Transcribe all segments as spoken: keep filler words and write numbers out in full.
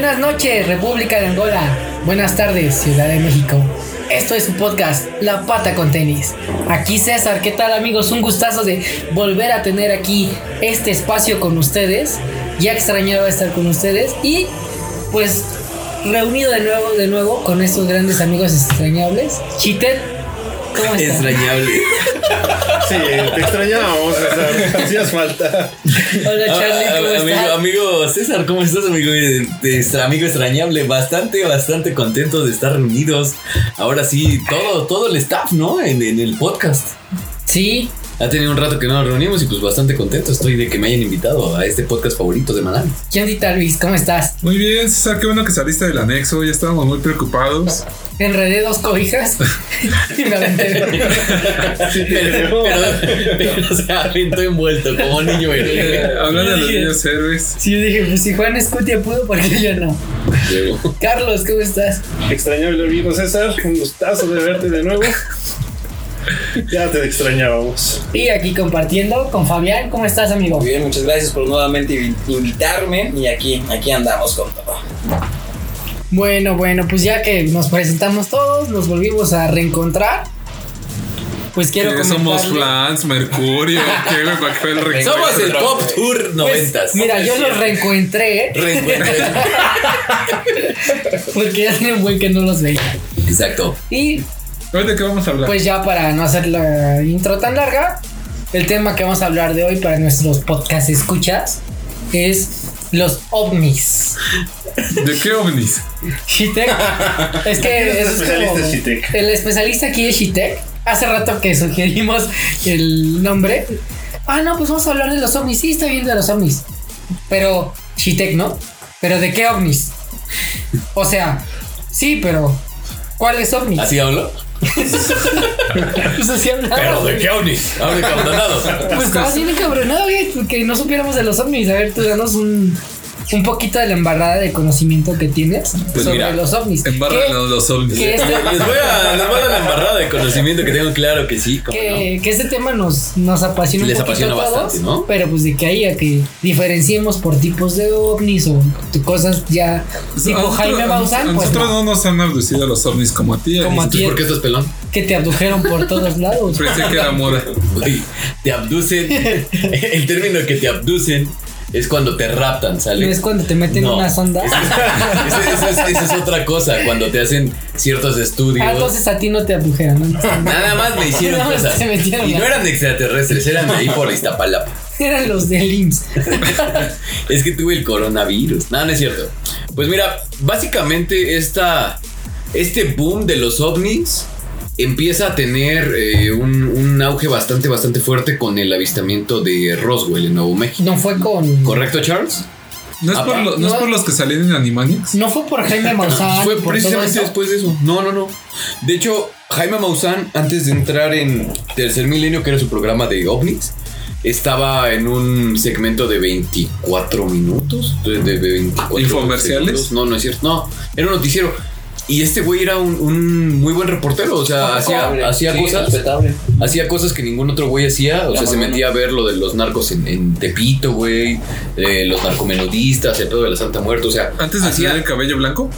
Buenas noches, República de Angola. Buenas tardes, Ciudad de México. Esto es su podcast, La Pata con Tenis. Aquí César, ¿qué tal, amigos? Un gustazo de volver a tener aquí este espacio con ustedes. Ya extrañaba estar con ustedes y pues reunido de nuevo, de nuevo con estos grandes amigos extrañables. Chitet, ¿cómo estás? Extrañable. Sí, te extrañábamos, César. Hacías falta. Hola, Charlie, ¿cómo ah, amigo, estás? amigo César, ¿cómo estás, amigo? Este, amigo extrañable, bastante, bastante contento de estar reunidos. Ahora sí, todo, todo el staff, ¿no? En, en el podcast. Sí. Ha tenido un rato que no nos reunimos y pues bastante contento estoy de que me hayan invitado a este podcast favorito de Manal. ¿Qué ondita, Luis? ¿Cómo estás? Muy bien, César, qué bueno que saliste del anexo, ya estábamos muy preocupados. Enredé dos cobijas y me aventé. Sí, pero, pero, pero se aventó envuelto como niño héroe. Hablando de los niños héroes. Sí, yo dije, pues si Juan Escutia pudo, ¿por qué yo no? Luego. Carlos, ¿cómo estás? Extrañable amigo César, un gustazo de verte de nuevo. Ya te extrañábamos. Y aquí compartiendo con Fabián, ¿cómo estás, amigo? Muy bien, muchas gracias por nuevamente invitarme y aquí, aquí andamos con todo. Bueno, bueno, pues ya que nos presentamos todos, nos volvimos a reencontrar. Pues quiero ¿Qué comentarle... somos Flans, Mercurio? ¿Qué, güey, para que fue el reencuentro? Somos el Pop Tour Pues, noventas. mira, yo los reencontré Reencuentro. porque ya tiene un buen que no los veía. Exacto. Y ¿Hoy de qué vamos a hablar? pues ya para no hacer la intro tan larga, el tema que vamos a hablar de hoy para nuestros podcast escuchas es los ovnis. ¿De qué ovnis? Shitek. Es que ¿Quién es el es especialista como- Shitek? el especialista aquí es Shitek. Hace rato que sugerimos el nombre. Ah, no, pues vamos a hablar de los ovnis. Sí, está bien de los ovnis. Pero Shitek, ¿no? ¿Pero de qué ovnis? O sea, sí, pero ¿cuáles ovnis? ¿Así hablo? Pues así hablaba. ¿Pero de qué ovnis? Hablo encabronado. Pues estabas bien encabronado, güey, porque no supiéramos de los ovnis. A ver, tú danos un, un poquito de la embarrada de conocimiento que tienes Pues sobre mira, los ovnis. Embárranos los ovnis. que este, Les voy a, les voy a dar la embarrada de conocimiento que tengo, claro que sí. ¿Cómo que, que este tema nos, nos apasiona Les un poquito apasiona a todos, bastante, ¿no? pero pues de que ahí a que diferenciemos por tipos de ovnis o cosas ya tipo A nosotros- Jaime a Maussan, nos- a pues nosotros no, no nos han abducido los ovnis como a ti. Como a Alice. ti. no? ¿Por qué estás pelón? que te abdujeron por todos lados. Pensé que era moda. Güey, te abducen. El término que te abducen es cuando te raptan, ¿No ¿sale? es cuando te meten No. una sonda? Esa es, esa es- esa es otra cosa, cuando te hacen ciertos estudios. Ah, entonces a ti no te abdujeron, ¿no? Nada más me hicieron Nada más cosas. te metieron Y la- no eran extraterrestres, eran ahí por Iztapalapa. Eran los del I M S S. Es que tuve el coronavirus. No, no es cierto. Pues mira, básicamente esta, este boom de los ovnis empieza a tener eh, un, un auge bastante, bastante fuerte con el avistamiento de Roswell en Nuevo México. No fue con... ¿Correcto, Charles? ¿No es, por, lo- ¿no es por los que salían en Animaniacs? No fue por Jaime Maussan. Fue por todo precisamente eso. después de eso. No, no, no. De hecho, Jaime Maussan, antes de entrar en Tercer Milenio, que era su programa de ovnis, estaba en un segmento de veinticuatro minutos. De, de veinticuatro ¿Infomerciales? segundos. No, no es cierto. No, era un noticiero. Y este güey era un, un muy buen reportero. O sea, hacía, hacía Sí, cosas. respetable. Hacía cosas que ningún otro güey hacía. O Ya, sea, se muy metía a ver lo de los narcos en, en Tepito, güey. Eh, los narcomenudistas, el pedo de la Santa Muerte. O sea, Antes de hacía- tener el cabello blanco.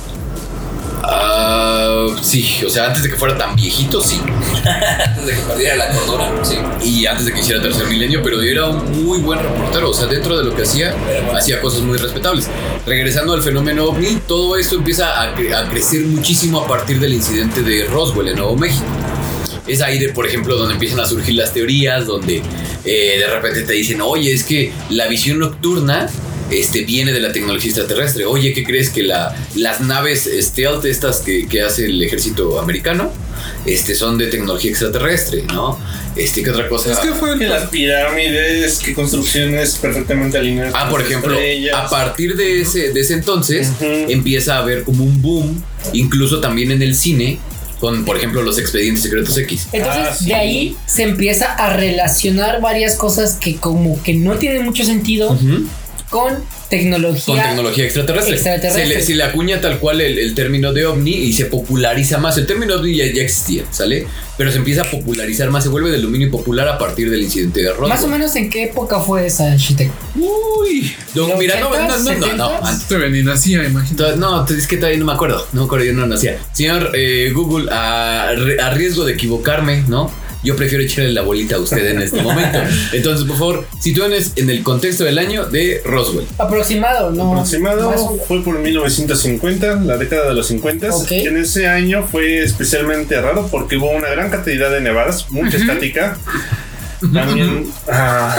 Ah, sí, o sea, antes de que fuera tan viejito, sí. Antes de que perdiera la cordura, sí. Y antes de que hiciera Tercer Milenio, pero era un muy buen reportero. O sea, dentro de lo que hacía, hacía cosas muy respetables. Regresando al fenómeno ovni, todo esto empieza a, cre- a crecer muchísimo a partir del incidente de Roswell en Nuevo México. Es ahí, de, por ejemplo, donde empiezan a surgir las teorías, donde eh, de repente te dicen, oye, es que la visión nocturna este, viene de la tecnología extraterrestre. Oye, ¿qué crees? Que la, las naves stealth, estas que, que hace el ejército americano, este, son de tecnología extraterrestre, ¿no? Este, ¿qué otra cosa? Es que fue Que el. las pirámides, que construcciones perfectamente alineadas. Ah, con por las ejemplo, estrellas. a partir de ese, de ese entonces Ujú. empieza a haber como un boom, incluso también en el cine, con, por ejemplo, los Expedientes Secretos X. Entonces, Ah, sí. de ahí se empieza a relacionar varias cosas que como que no tienen mucho sentido Ujú. con tecnología. Con tecnología extraterrestre. extraterrestre. Se, le, se le acuña tal cual el, el término de ovni y se populariza más. El término ovni ya, ya existía, ¿sale? Pero se empieza a popularizar más, se vuelve de dominio popular a partir del incidente de Roswell. Más o menos en qué época fue esa, Shitek. Uy. No, ¿Los mira, no, no, ochentas, no, no, no, setentas? antes. Todavía ni nacía, imagínate. To- No, es que todavía no me acuerdo. No me acuerdo, yo no nacía. Señor eh, Google, a, a riesgo de equivocarme, ¿no? Yo prefiero echarle la bolita a usted en este momento. Entonces, por favor, sitúenes en el contexto del año de Roswell. Aproximado, ¿no? Aproximado Más o- fue por mil novecientos cincuenta, la década de los cincuenta. Ok. En ese año fue especialmente raro porque hubo una gran cantidad de nevadas, mucha estática. También. Ah,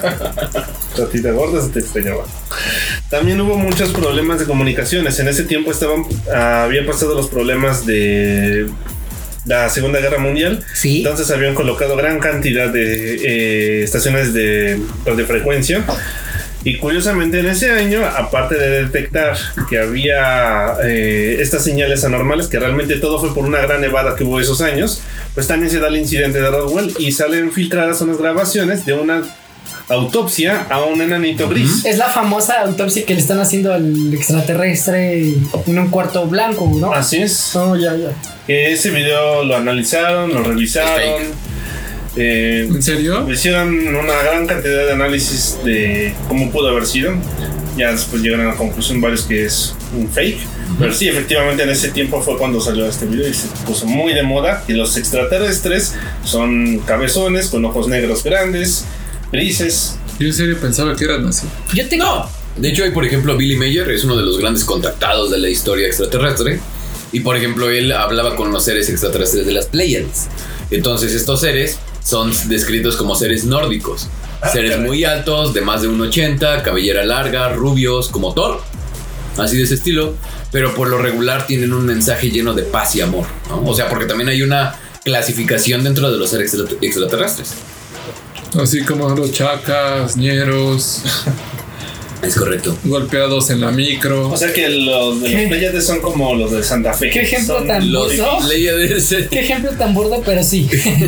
tatita gorda se te extrañaba. También hubo muchos problemas de comunicaciones. En ese tiempo estaban, ah, habían pasado los problemas de la Segunda Guerra Mundial. Sí. Entonces habían colocado gran cantidad de eh, estaciones de radiofrecuencia. Y curiosamente en ese año, aparte de detectar que había eh, estas señales anormales, que realmente todo fue por una gran nevada que hubo esos años, pues también se da el incidente de Roswell y salen filtradas unas grabaciones de una autopsia a un enanito gris. Es la famosa autopsia que le están haciendo al extraterrestre en un cuarto blanco, ¿no? Así es. Oh, ya, ya. Que ese video lo analizaron, lo revisaron. Eh, ¿En serio? hicieron una gran cantidad de análisis de cómo pudo haber sido. Ya después llegaron a la conclusión varios que es un fake. Pero sí, efectivamente en ese tiempo fue cuando salió este video y se puso muy de moda. Y los extraterrestres son cabezones con ojos negros grandes, grises. Yo en serio pensaba que eran así. Yo tengo. No. De hecho, hay, por ejemplo, Billy Mayer es uno de los grandes contactados de la historia extraterrestre. Y, por ejemplo, él hablaba con los seres extraterrestres de las Pleiades. Entonces, estos seres son descritos como seres nórdicos. Seres muy altos, de más de uno ochenta, cabellera larga, rubios, como Thor. Así de ese estilo. Pero por lo regular tienen un mensaje lleno de paz y amor, ¿no? O sea, porque también hay una clasificación dentro de los seres extra- extraterrestres. Así como los chacas, ñeros, Es correcto. golpeados en la micro. O sea que los de ¿Qué? los Pleiades son como los de Santa Fe. ¿Qué ejemplo Son tan Los burdo? Pleiades. Qué ejemplo tan burdo, pero sí.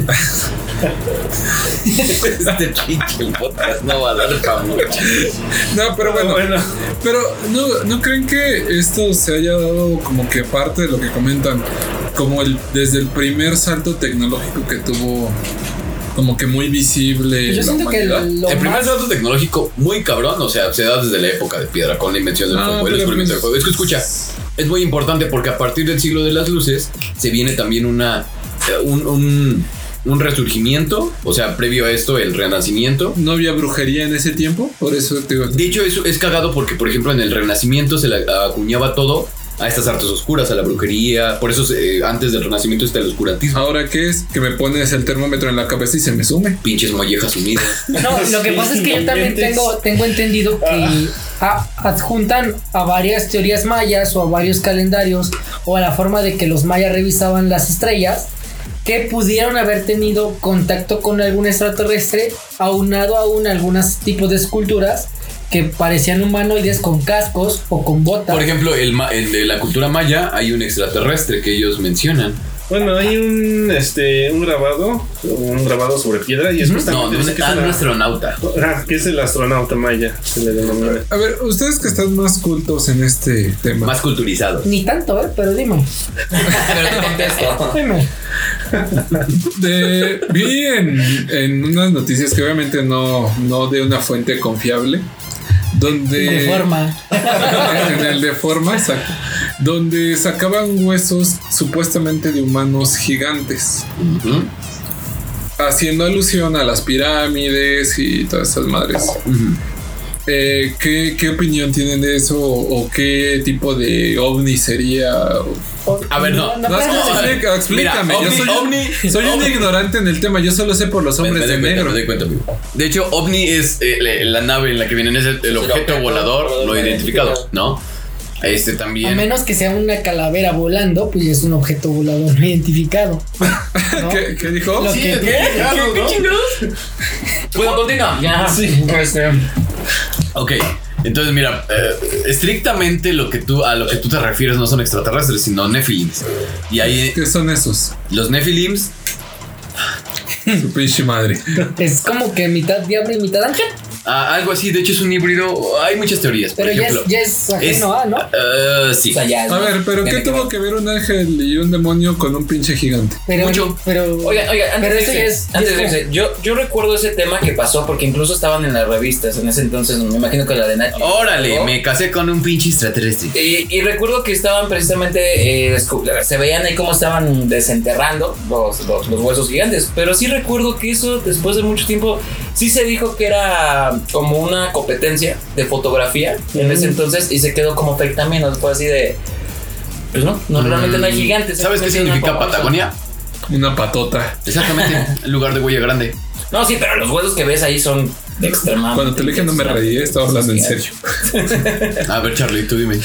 Este pinche podcast no va a dar para mucho. No, pero bueno, Bueno. pero ¿no, ¿no creen que esto se haya dado como que parte de lo que comentan? Como el desde el primer salto tecnológico que tuvo, como que muy visible. Yo la siento que humanidad. lo El primer más- salto tecnológico muy cabrón, o sea, se da desde la época de piedra con la invención del Ah, fuego, el pero descubrimiento pues- del fuego. Es que escucha, es muy importante porque a partir del siglo de las luces se viene también una un, un, un resurgimiento, o sea, previo a esto el renacimiento. ¿No había brujería en ese tiempo? Por eso te digo. De hecho, eso es cagado porque, por ejemplo, en el renacimiento se le acuñaba todo a estas artes oscuras, a la brujería. Por eso eh, antes del renacimiento está el oscurantismo. ¿Ahora qué es? Que me pones el termómetro en la cabeza y se me sume. Pinches mollejas unidas. No, lo que pasa es que yo también Inventes. tengo, tengo entendido que a- adjuntan a varias teorías mayas o a varios calendarios o a la forma de que los mayas revisaban las estrellas que pudieron haber tenido contacto con algún extraterrestre aunado aún a algunos tipos de esculturas que parecían humanoides con cascos o con botas. Por ejemplo, el, ma- el de la cultura maya hay un extraterrestre que ellos mencionan. Bueno, hay un este un grabado, un grabado sobre piedra y es No, justamente no, dice que, es ah, una- un astronauta. ah, que es el astronauta maya, se le denomina. A ver, ustedes que están más cultos en este tema. Más culturizado. Ni tanto, ¿eh? Pero dime. Pero te contesto. Dime. De, vi en, en unas noticias que obviamente no, no de una fuente confiable, donde De forma. en el de forma, exacto, donde sacaban huesos supuestamente de humanos gigantes, Ujú, haciendo alusión a las pirámides y todas esas madres. ujú. Eh, ¿qué, ¿Qué opinión tienen de eso? ¿O qué tipo de ovni sería? A ver, no. No, No, pero- no, explica- explícame. Mira, yo ovni- soy, ovni- soy un ovni- ignorante en el tema. Yo solo sé por los Me, hombres me de doy cuenta, negro. me doy cuenta, amigo. De hecho, ovni es eh, la, la nave en la que vienen, es el, el objeto objeto volador volador no no identificado, identificado. ¿no? Este A también. menos que sea una calavera volando, pues es un objeto volador no identificado. ¿no? ¿Qué, qué dijo? Lo que- Claro, ¿no? ¿Puedo continuar? Ya. Sí. Ok, entonces mira, eh, estrictamente lo que tú, a lo que tú te refieres no son extraterrestres, sino Nephilims. Y ahí ¿Qué son esos? los Nephilims, Su pinche madre. Es como que mitad diablo y mitad ángel. Ah, algo así, de hecho es un híbrido. Hay muchas teorías. Por Pero ya ejemplo, es, ya es ajeno a, ¿no? Uh, sí. O sea, ya, A ¿no? ver, pero ¿qué Tiene que tuvo que ver un ángel y un demonio con un pinche gigante? Pero, mucho. pero, Oigan, oigan, antes pero de eso irse, ya es, ya antes es de como- irse, yo, yo recuerdo ese tema que pasó porque incluso estaban en las revistas en ese entonces, me imagino que la de Nat Geo. Órale, ¿no? me casé con un pinche extraterrestre. Y, y recuerdo que estaban precisamente, eh, descu- se veían ahí cómo estaban desenterrando los, los, los huesos gigantes, pero sí recuerdo que eso después de mucho tiempo sí se dijo que era como una competencia de fotografía en ese entonces y se quedó como fake también, ¿no? Fue así de, pues no, no realmente no hay gigantes. ¿Sabes qué simplemente una significa famosa. Patagonia? Una patota. Exactamente, en lugar de huella grande. No, sí, pero los huesos que ves ahí son extremadamente. Cuando te dije no me reí, estaba hablando en serio. A ver, Charlie, tú dime.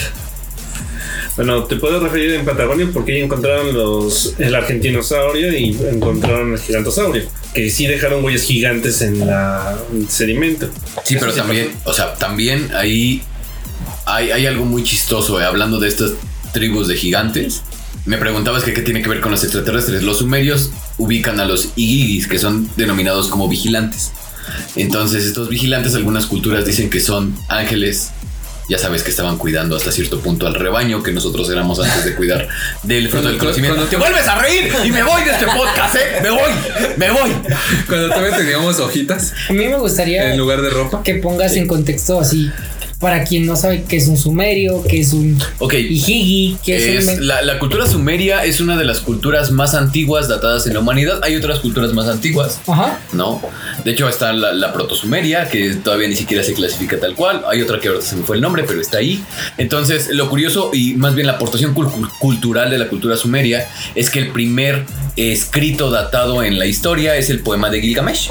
Bueno, te puedo referir en Patagonia porque ahí encontraron los, el argentinosaurio y encontraron el gigantosaurio, que sí dejaron huellas gigantes en la en el sedimento. Sí, pero también, o sea, también ahí hay, hay algo muy chistoso, eh, hablando de estas tribus de gigantes. Me preguntabas que qué tiene que ver con los extraterrestres. Los sumerios ubican a los igigis, que son denominados como vigilantes. Entonces, estos vigilantes, algunas culturas dicen que son ángeles. Ya sabes que estaban cuidando hasta cierto punto al rebaño que nosotros éramos antes de cuidar del fruto del conocimiento. Cuando- ¡Te vuelves a reír! Y me voy de este podcast, ¿eh? ¡Me voy! ¡Me voy! Cuando todavía teníamos hojitas a mí me gustaría en lugar de ropa. que pongas en contexto así, para quien no sabe qué es un sumerio, qué es un Ok. Ijigi, qué es, Es, un... la, la cultura sumeria es una de las culturas más antiguas datadas en la humanidad. Hay otras culturas más antiguas, Ajá. ¿no? De hecho, está la, la protosumeria, que todavía ni siquiera se clasifica tal cual. Hay otra que ahorita se me fue el nombre, pero está ahí. Entonces, lo curioso y más bien la aportación cul- cultural de la cultura sumeria es que el primer escrito datado en la historia es el poema de Gilgamesh.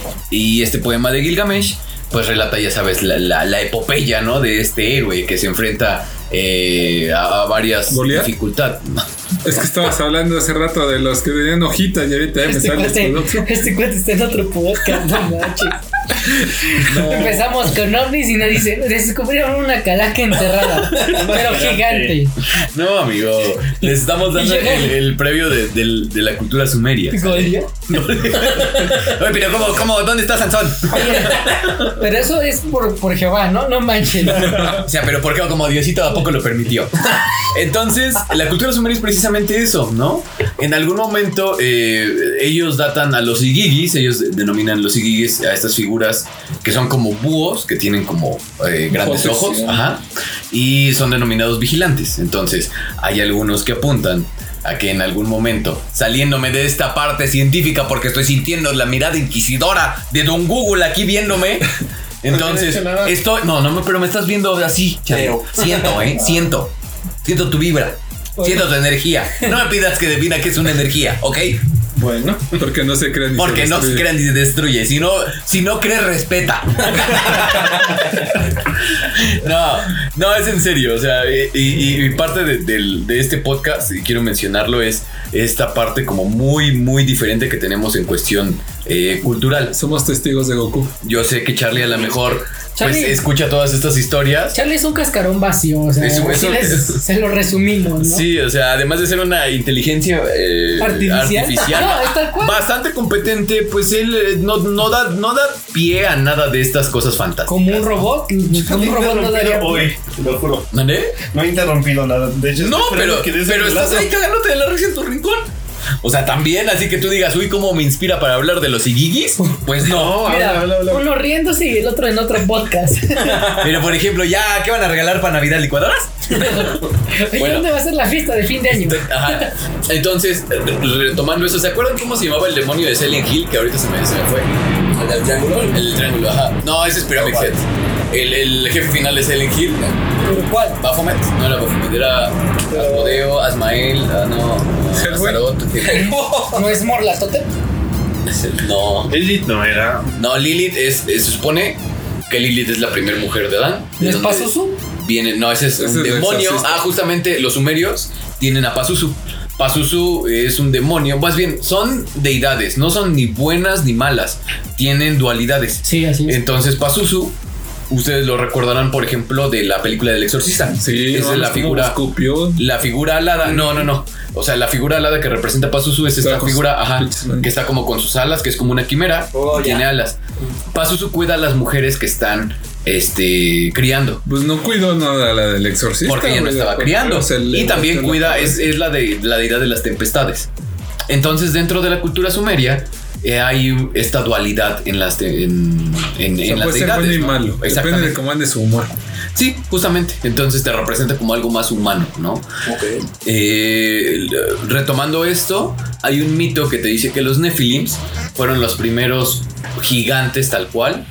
Y este poema de Gilgamesh pues relata, ya sabes, la, la, la epopeya, ¿no? De este héroe que se enfrenta eh, a, a varias ¿Goliat? dificultades. Es que estabas hablando hace rato de los que tenían hojitas y ahorita ya me Este sales cuate, con otro. este cuate está en otro podcast, no manches. Empezamos con ovnis y nos dice, descubrieron una calaca enterrada, pero gigante. No, amigo, les estamos dando Y llega- el, el previo de, del- de la cultura sumeria. Goliat. Oye, pero ¿cómo, cómo, ¿dónde está Sansón? Oye, pero eso es por, por Jehová, ¿no? No manches. O sea, pero ¿por qué? Como Diosito a poco lo permitió. Entonces, la cultura sumeria es precisamente eso, ¿no? En algún momento eh, ellos datan a los igigis, ellos denominan los igigis a estas figuras que son como búhos, que tienen como eh, grandes Ojos, ojos, sí. ajá, y son denominados vigilantes. Entonces, hay algunos que apuntan a que en algún momento, saliéndome de esta parte científica, porque estoy sintiendo la mirada inquisidora de Don Google aquí viéndome. Entonces, No he dicho nada. estoy. No, no, pero me estás viendo así, chavo. Siento, ¿eh? Siento. Siento tu vibra. Siento tu energía. No me pidas que defina qué es una energía, ¿ok? Bueno, Porque no se crean ni Porque no se destruyen. crean ni se destruye. Si no, si no crees, respeta. No, no, es en serio. O sea, y, y- y parte de, del- de este podcast, y quiero mencionarlo, es esta parte como muy, muy diferente que tenemos en cuestión eh, cultural. Somos testigos de Goku. Yo sé que Charlie a lo mejor pues, Charlie- escucha todas estas historias. Charlie es un cascarón vacío, o sea, Eso- así eso- les- se lo resumimos, ¿no? Sí, o sea, además de ser una inteligencia eh, Artificial. artificial, No, es tal cual. bastante competente, pues él eh, no, no, da, no da pie a nada de estas cosas fantásticas. Como un robot, como un robot no daría. hoy, te lo juro. ¿Dónde? No he interrumpido nada. De hecho, No, estoy pero, esperando que des pero el estás relato. ahí cagándote de la risa en tu rincón. O sea, también, así que tú digas, uy, ¿cómo me inspira para hablar de los igigis? Pues no. No, Mira, habla, habla, habla. uno riéndose y el otro en otro podcast. Pero, por ejemplo, ya, ¿qué van a regalar para Navidad? ¿Licuadoras? ¿Y Bueno. dónde va a ser la fiesta de fin de año? Ajá. Entonces, retomando eso, ¿se acuerdan cómo se llamaba el demonio de Silent Hill? Que ahorita se me, se me fue. ¿El del triángulo? El triángulo, ajá. No, ese es Pyramid Head. El, el jefe final de Silent Hill. ¿Pero cuál? Baphomet. No era Baphomet, era Asmodeo, Asmael, ah, no. Hellboy. Astaroth. ¿No es Morlatote? No. Lilith no era. No, Lilith es, es- se supone que Lilith es la primera mujer de Adán. ¿No de es donde Pazuzu? Viene, no, ese es Ese un es el demonio. exorcista. Ah, justamente los sumerios tienen a Pazuzu. Pazuzu es un demonio, más bien son deidades, no son ni buenas ni malas, tienen dualidades. Sí, así es. Entonces Pazuzu ustedes lo recordarán, por ejemplo, de la película del Exorcista. Sí, esa no, es la figura. Escupió. La figura alada. No, no, no. O sea, la figura alada que representa a Pazuzu es esta figura, ajá, que está como con sus alas, que es como una quimera. Oh, y tiene alas. Pazuzu cuida a las mujeres que están este criando. Pues no cuidó nada la del Exorcista. Porque ella no estaba criando. Y también cuida, es, es la de la deidad de las tempestades. Entonces, dentro de la cultura sumeria, eh, hay esta dualidad en las de, en, en, o sea, en las puede deidades, ser bueno y ¿no? malo. Depende de cómo ande su humor. Sí, justamente. Entonces te representa como algo más humano, ¿no? Okay. Eh, retomando esto, hay un mito que te dice que los Nephilims fueron los primeros gigantes tal cual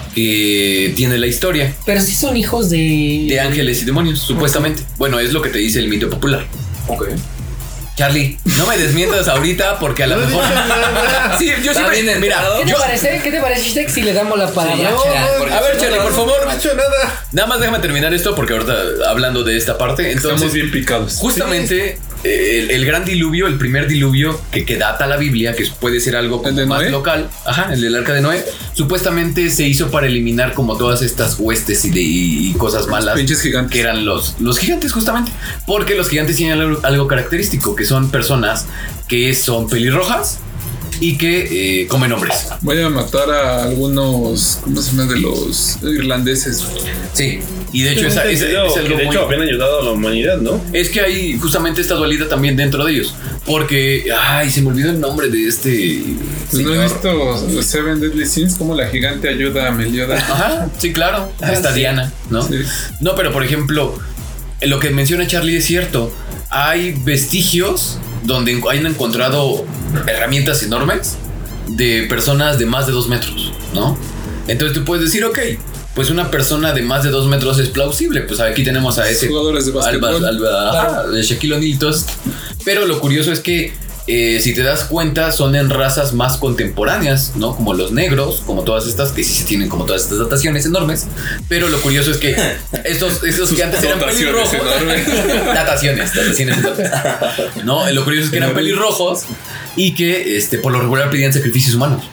que tiene la historia. Pero sí son hijos de... De ángeles y demonios, supuestamente. Bueno, es lo que te dice el mito popular. Ok. Charlie, no me desmientas ahorita porque a lo mejor... Sí, yo Está siempre... bien Mira, entrado. ¿Qué te yo... parece, ¿qué te parece, Shtek, si le damos la palabra? Sí, ya, ya, porque A ver, si no, Charlie, no, por no, favor. No he hecho nada. Nada más déjame terminar esto porque ahorita hablando de esta parte, entonces... Estamos bien picados. Justamente eh, el, el gran diluvio, el primer diluvio que, que data la Biblia, que puede ser algo como ¿El de más Noé? local, ajá, el del arca de Noé, supuestamente se hizo para eliminar como todas estas huestes y, de, y cosas malas Pinches gigantes. que eran los, los gigantes justamente, porque los gigantes tienen algo, algo característico, que son personas que son pelirrojas y que eh, comen hombres. Voy a matar a algunos, ¿cómo se llama? De los irlandeses. Sí, y de hecho esa, esa- Entendido es que algo de muy... hecho habían ayudado a la humanidad, ¿no? Es que hay justamente esta dualidad también dentro de ellos. Porque, ay, se me olvidó el nombre de este Pues no señor. he visto los Seven Deadly Sins, como la gigante ayuda a Melioda. Ajá, sí, claro. Ah, Está sí. Diana, ¿no? Sí. No, pero por ejemplo, lo que menciona Charlie es cierto. Hay vestigios donde hayan encontrado herramientas enormes de personas de más de dos metros, ¿no? Entonces tú puedes decir, ok, pues una persona de más de dos metros es plausible. Pues aquí tenemos a ese Jugadores de básquetbol. Alba, Alba, ajá, de Shaquille O'Neal y todos. Pero lo curioso es que eh, si te das cuenta son en razas más contemporáneas, ¿no? Como los negros, como todas estas, que sí se tienen como todas estas dataciones enormes. Pero lo curioso es que estos, estos que antes eran Dotaciones pelirrojos, enormes. dataciones, dataciones enormes. No, lo curioso es que eran pelirrojos y que este, por lo regular pedían sacrificios humanos.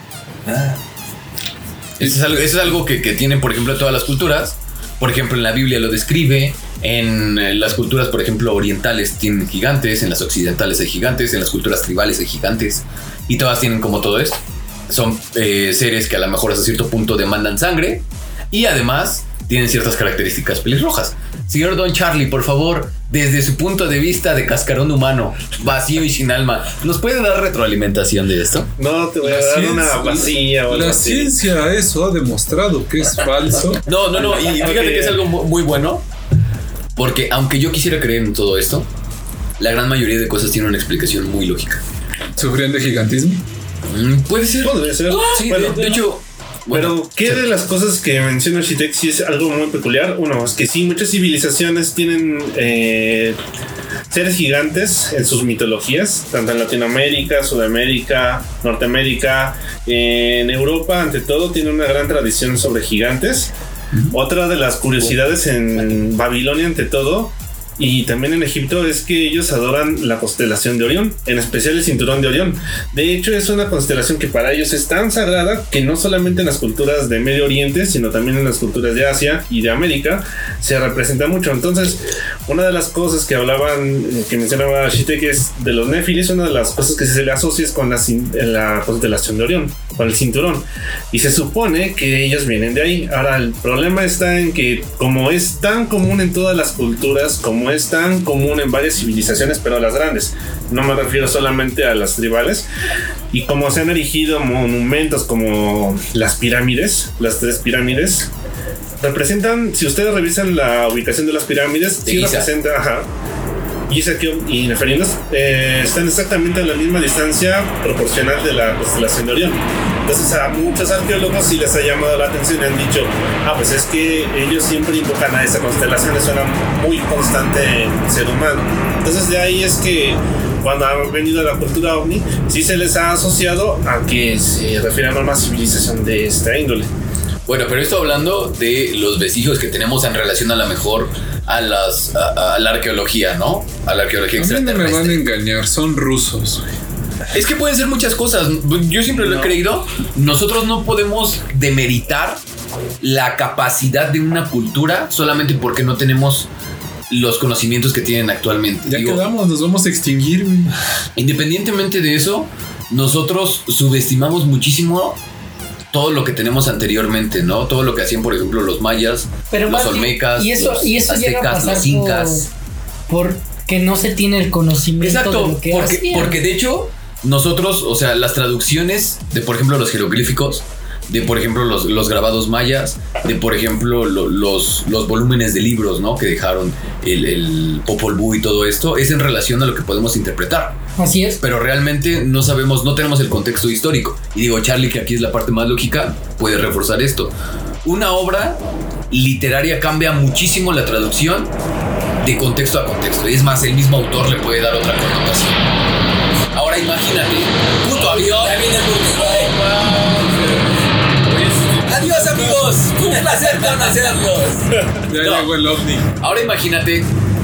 Eso es algo, eso es algo que, que tienen, por ejemplo, todas las culturas. Por ejemplo, en la Biblia lo describe. En eh, las culturas, por ejemplo, orientales tienen gigantes. En las occidentales hay gigantes. En las culturas tribales hay gigantes. Y todas tienen como todo esto. Son eh, seres que a lo mejor hasta cierto punto demandan sangre. Y además tienen ciertas características pelirrojas. Señor Don Charlie, por favor, desde su punto de vista de cascarón humano, vacío y sin alma, ¿nos puede dar retroalimentación de esto? No, te voy a La dar ciencia- una vacía o algo La así. ciencia eso ha demostrado que es falso. No, no, no. Y fíjate que es algo mu- muy bueno. Porque aunque yo quisiera creer en todo esto, la gran mayoría de cosas tienen una explicación muy lógica. ¿Sufrían de gigantismo? Mm, puede ser. Podría ser. Sí, Bueno, de, de hecho. Pero, Bueno, ¿qué de las cosas que menciona Shitek sí es algo muy peculiar? Uno, es que sí, muchas civilizaciones tienen eh, seres gigantes en sus mitologías, tanto en Latinoamérica, Sudamérica, Norteamérica, eh, en Europa, ante todo, tiene una gran tradición sobre gigantes. Otra de las curiosidades en Babilonia, ante todo, y también en Egipto, es que ellos adoran la constelación de Orión, en especial el cinturón de Orión. De hecho, es una constelación que para ellos es tan sagrada que no solamente en las culturas de Medio Oriente, sino también en las culturas de Asia y de América se representa mucho. Entonces, una de las cosas que hablaban, que mencionaba Shitek, es de los Nefilis, una de las cosas que se le asocia es con la, cin- la constelación de Orión, con el cinturón. Y se supone que ellos vienen de ahí. Ahora, el problema está en que, como es tan común en todas las culturas, como es tan común en varias civilizaciones, pero las grandes, no me refiero solamente a las tribales, y como se han erigido monumentos como las pirámides, las tres pirámides, representan, si ustedes revisan la ubicación de las pirámides, De sí Giza. representa, ajá, Giza Keops y Nefarinos eh, están exactamente a la misma distancia proporcional de la constelación de Orión. Entonces a muchos arqueólogos sí les ha llamado la atención y han dicho, ah, pues es que ellos siempre invocan a esa constelación, es una muy constante en el ser humano. Entonces de ahí es que cuando ha venido la cultura ovni, sí se les ha asociado a que se refieren a una civilización de esta índole. bueno, pero esto hablando de los vestigios que tenemos en relación a la mejor a las a, a la arqueología, ¿no? A la arqueología A mí no me extraterrestre. van a engañar, son rusos, güey. Es que pueden ser muchas cosas. Yo siempre lo he No. creído. Nosotros no podemos demeritar la capacidad de una cultura solamente porque no tenemos los conocimientos que tienen actualmente. Ya Digo, quedamos, nos vamos a extinguir, güey. Independientemente de eso, nosotros subestimamos muchísimo todo lo que tenemos anteriormente, ¿no? Todo lo que hacían, por ejemplo, los mayas, Pero los más bien- olmecas, y eso, los y eso llega a aztecas, pasar los incas. por, porque no se tiene el conocimiento Exacto, de lo que porque, hacían. porque de hecho nosotros, o sea, las traducciones de, por ejemplo, los jeroglíficos, de, por ejemplo, los, los grabados mayas, de, por ejemplo, lo- los, los volúmenes de libros, ¿no? Que dejaron el, el Popol Vuh y todo esto, es en relación a lo que podemos interpretar. Así es. Pero realmente no sabemos, no tenemos el contexto histórico. Y digo, Charlie, que aquí es la parte más lógica, puede reforzar esto. Una obra literaria cambia muchísimo la traducción de contexto a contexto. Y es más, el mismo autor le puede dar otra connotación. Ahora imagínate, puto avión. Ya viene el último. Adiós, amigos. Un placer conocerlos. Ya No. llegó el ovni. Ahora imagínate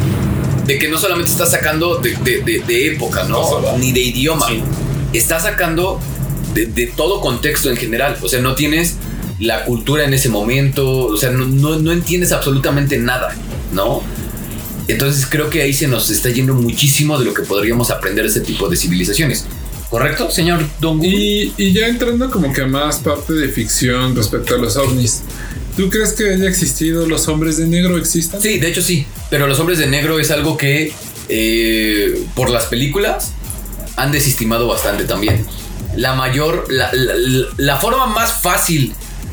de que no solamente estás sacando de, de- de- de época, ¿no? Ni de idioma. Estás sacando de, de todo contexto en general. O sea, no tienes la cultura en ese momento. O sea, no, no, no entiendes absolutamente nada, ¿no? Entonces creo que ahí se nos está yendo muchísimo de lo que podríamos aprender de ese tipo de civilizaciones. ¿Correcto, señor Don Google? Y, y ya entrando como que a más parte de ficción respecto a los ovnis. ¿Tú crees que haya existido los hombres de negro existan? Sí, de hecho sí. Pero los hombres de negro es algo que eh, por las películas han desestimado bastante también. La mayor, la, la, la forma más fácil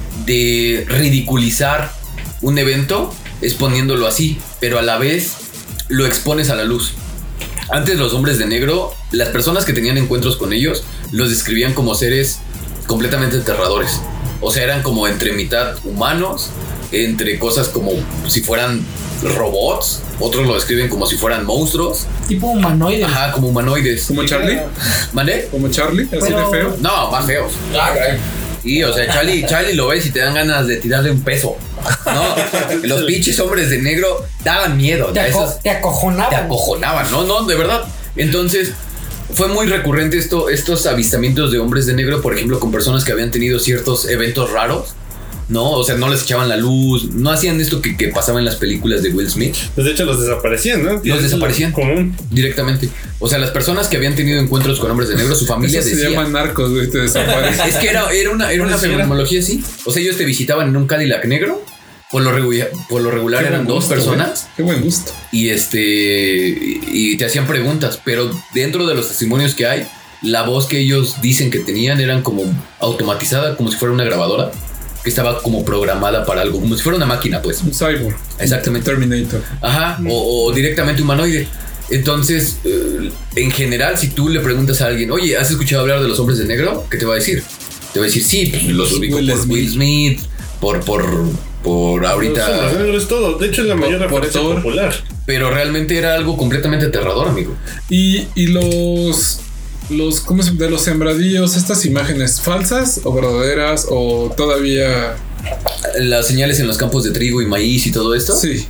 de ridiculizar un evento es poniéndolo así, pero a la vez lo expones a la luz. Antes los hombres de negro, las personas que tenían encuentros con ellos, los describían como seres completamente aterradores. O sea, eran como entre mitad humanos, entre cosas como si fueran robots. Otros lo describen como si fueran monstruos. Tipo humanoide. Ajá, como humanoides. ¿Como Charlie? ¿Mande? ¿Como Charlie? ¿Así Pero- de feo? No, más feos. Ah, caray. Y, o sea, Charlie, Charlie lo ves y te dan ganas de tirarle un peso. No, los pinches hombres de negro daban miedo. Te, a aco- esos- te acojonaban. te acojonaban, no, no, de verdad. Entonces, fue muy recurrente esto, estos avistamientos de hombres de negro, por ejemplo, con personas que habían tenido ciertos eventos raros, ¿no? O sea, no les echaban la luz, no hacían esto que, que pasaba en las películas de Will Smith Pues de hecho los desaparecían, ¿no? Los Es desaparecían. lo común. directamente. O sea, las personas que habían tenido encuentros con hombres de negro, su familia Eso se decía... llama narcos, güey, te desaparece. Es que era, era una, era una Sí, era. fenomenología así. O sea, ellos te visitaban en un Cadillac negro. Por lo regular, por lo regular Qué eran buen dos gusto, personas. güey. Qué buen gusto. Y este y, y te hacían preguntas, pero dentro de los testimonios que hay, la voz que ellos dicen que tenían eran como automatizada, como si fuera una grabadora que estaba como programada para algo, como si fuera una máquina, pues. Un cyborg. Exactamente. Terminator. Ajá, o, o directamente humanoide. Entonces, eh, en general, si tú le preguntas a alguien, oye, ¿has escuchado hablar de los hombres de negro? ¿Qué te va a decir? Te va a decir, sí, pues, los ubico Will por Smith. Will Smith, por, por, por Los hombres ahorita. negros es todo. De hecho es la mayor Por- por referencia Thor. popular. Pero realmente era algo completamente aterrador, amigo. Y, y los. Los, ¿cómo se de los sembradíos? ¿Estas imágenes falsas o verdaderas o todavía? Las señales en los campos de trigo y maíz y todo esto. Sí.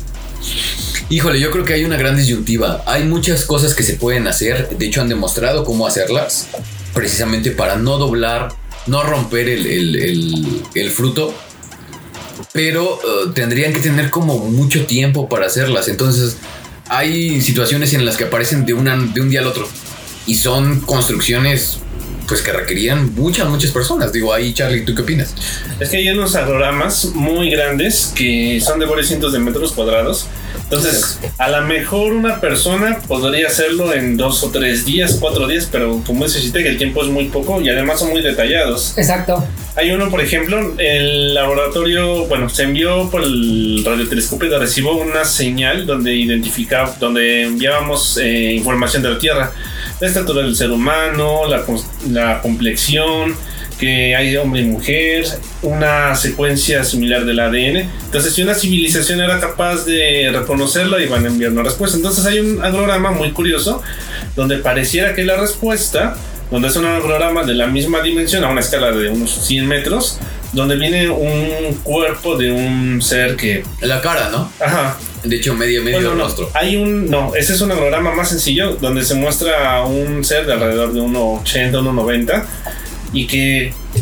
Híjole, yo creo que hay una gran disyuntiva. Hay muchas cosas que se pueden hacer. De hecho, han demostrado cómo hacerlas. Precisamente para no doblar, no romper el, el- el- el fruto. Pero eh, tendrían que tener como mucho tiempo para hacerlas. Entonces, hay situaciones en las que aparecen de, una, de un día al otro. Y son construcciones pues que requerían muchas, muchas personas. Digo, ahí, Charlie, ¿tú qué opinas? Es que hay unos agrogramas muy grandes que son de varios cientos de metros cuadrados. Entonces, a lo mejor una persona podría hacerlo en dos o tres días, cuatro días, pero como dice Chite, que el tiempo es muy poco y además son muy detallados. Exacto. Hay uno, por ejemplo, el laboratorio, bueno, se envió por el radiotelescopio de recibo una señal donde identificaba, donde enviábamos eh, información de la Tierra, la estatura del ser humano, la, cons- la complexión, que hay hombre y mujer, una secuencia similar del A D N. Entonces, si una civilización era capaz de reconocerlo, iban a enviar una respuesta. Entonces, hay un agrograma muy curioso donde pareciera que la respuesta, donde es un agrograma de la misma dimensión a una escala de unos cien metros, donde viene un cuerpo de un ser que... La cara, ¿no? Ajá. De hecho, medio, medio Bueno, no, rostro. hay un... No, ese es un agrograma más sencillo, donde se muestra un ser de alrededor de uno ochenta, uno noventa, y que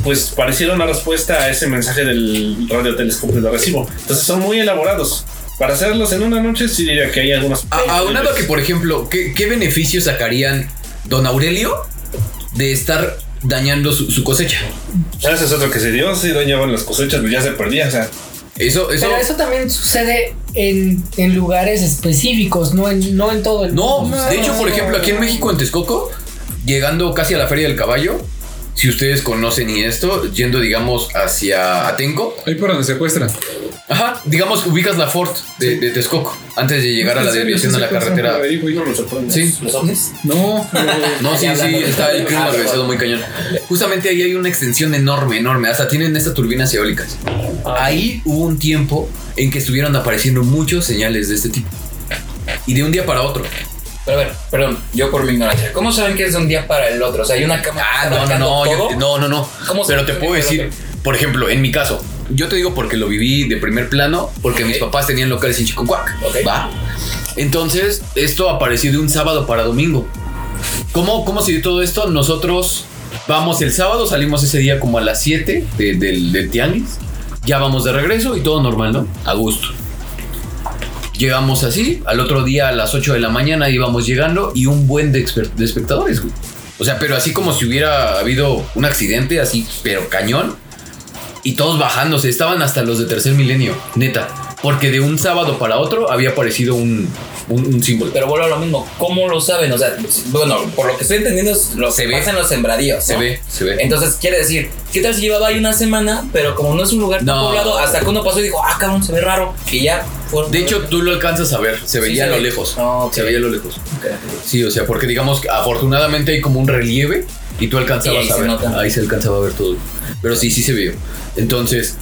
pues pareciera una respuesta a ese mensaje del radiotelescopio de Arecibo. Entonces son muy elaborados. Para hacerlos en una noche sí diría que hay algunos... Aunado a que, por ejemplo, ¿qué, qué beneficios sacarían don Aurelio de estar dañando su, su cosecha? Ese es otro que se dio, se dañaban las cosechas, pues ya se perdía, o sea... Eso, eso... Pero eso también sucede en, en lugares específicos, no en, no en todo el No, mundo. de hecho, por ejemplo, aquí en México, en Texcoco, llegando casi a la Feria del Caballo, si ustedes conocen y esto, yendo, digamos, hacia Atenco. Ahí por donde secuestran. Ajá, digamos, ubicas la Ford de, de Texcoco antes de llegar a la desviación de la carretera. Ahí, güey. No me sorprende. Sí. ¿Los ovnis? No, No, sí, sí, está el crimen organizado muy cañón. Justamente ahí hay una extensión enorme, enorme. Hasta tienen estas turbinas eólicas. Ahí hubo un tiempo en que estuvieron apareciendo muchos señales de este tipo. Y de un día para otro. Pero a ver, perdón, yo por mi ignorancia. ¿Cómo saben que es de un día para el otro? O sea, hay una cámara. Ah, no, no, no, yo- no, no, no. ¿Cómo Pero se- te puedo decir, por ejemplo, en mi caso, yo te digo porque lo viví de primer plano, porque Ok. mis papás tenían locales en Chicocuac. Ok. ¿Va? Entonces, esto apareció de un sábado para domingo. ¿Cómo, cómo se dio todo esto? Nosotros vamos el sábado, salimos ese día como a las siete de- del, del tianguis. Ya vamos de regreso y todo normal, ¿no? A gusto. Llegamos así, al otro día a las ocho de la mañana íbamos llegando y un buen de, exper- de espectadores, güey. O sea, pero así como si hubiera habido un accidente, así, pero cañón. Y todos bajándose, estaban hasta los de Tercer Milenio, neta. Porque de un sábado para otro había aparecido un, un, un símbolo. Pero vuelvo a lo mismo. ¿Cómo lo saben? O sea, bueno, por lo que estoy entendiendo es lo Se que ve. pasa en los sembradíos. Se ¿no? ve, se ve. Entonces, quiere decir, ¿qué tal si llevaba ahí una semana? Pero como no es un lugar tan No. poblado, hasta que uno pasó y dijo, ah, cabrón, se ve raro. Y ya fueron. De hecho, tú lo alcanzas a ver, se Sí, veía se a lo ve. lejos. Ah, ok. Se veía a lo lejos. Ok. Sí, o sea, porque digamos, afortunadamente hay como un relieve y tú alcanzabas Y ahí a se ver. nota. Ahí se alcanzaba a ver todo. Pero sí, sí se vio. Entonces,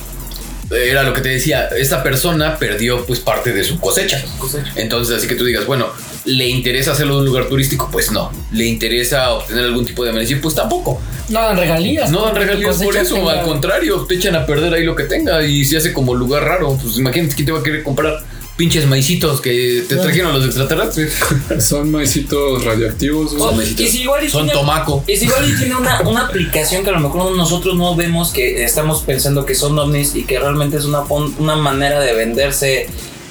era lo que te decía, esta persona perdió pues parte de su cosecha. Entonces, así que tú digas, bueno, ¿le interesa hacerlo en un lugar turístico? Pues no. ¿Le interesa obtener algún tipo de beneficio? Pues tampoco. No dan regalías. No dan regalías por Cosecha eso, tenga- al contrario, te echan a perder ahí lo que tenga y se hace como lugar raro. Pues imagínate quién te va a querer comprar pinches maicitos que te trajeron los extraterrestres. son maicitos radioactivos, güey. Oh, maicitos. y si igual y Son tiene- tomaco. Y si igual y tiene una, una aplicación que a lo mejor nosotros no vemos, que estamos pensando que son ovnis y que realmente es una, fon- una manera de venderse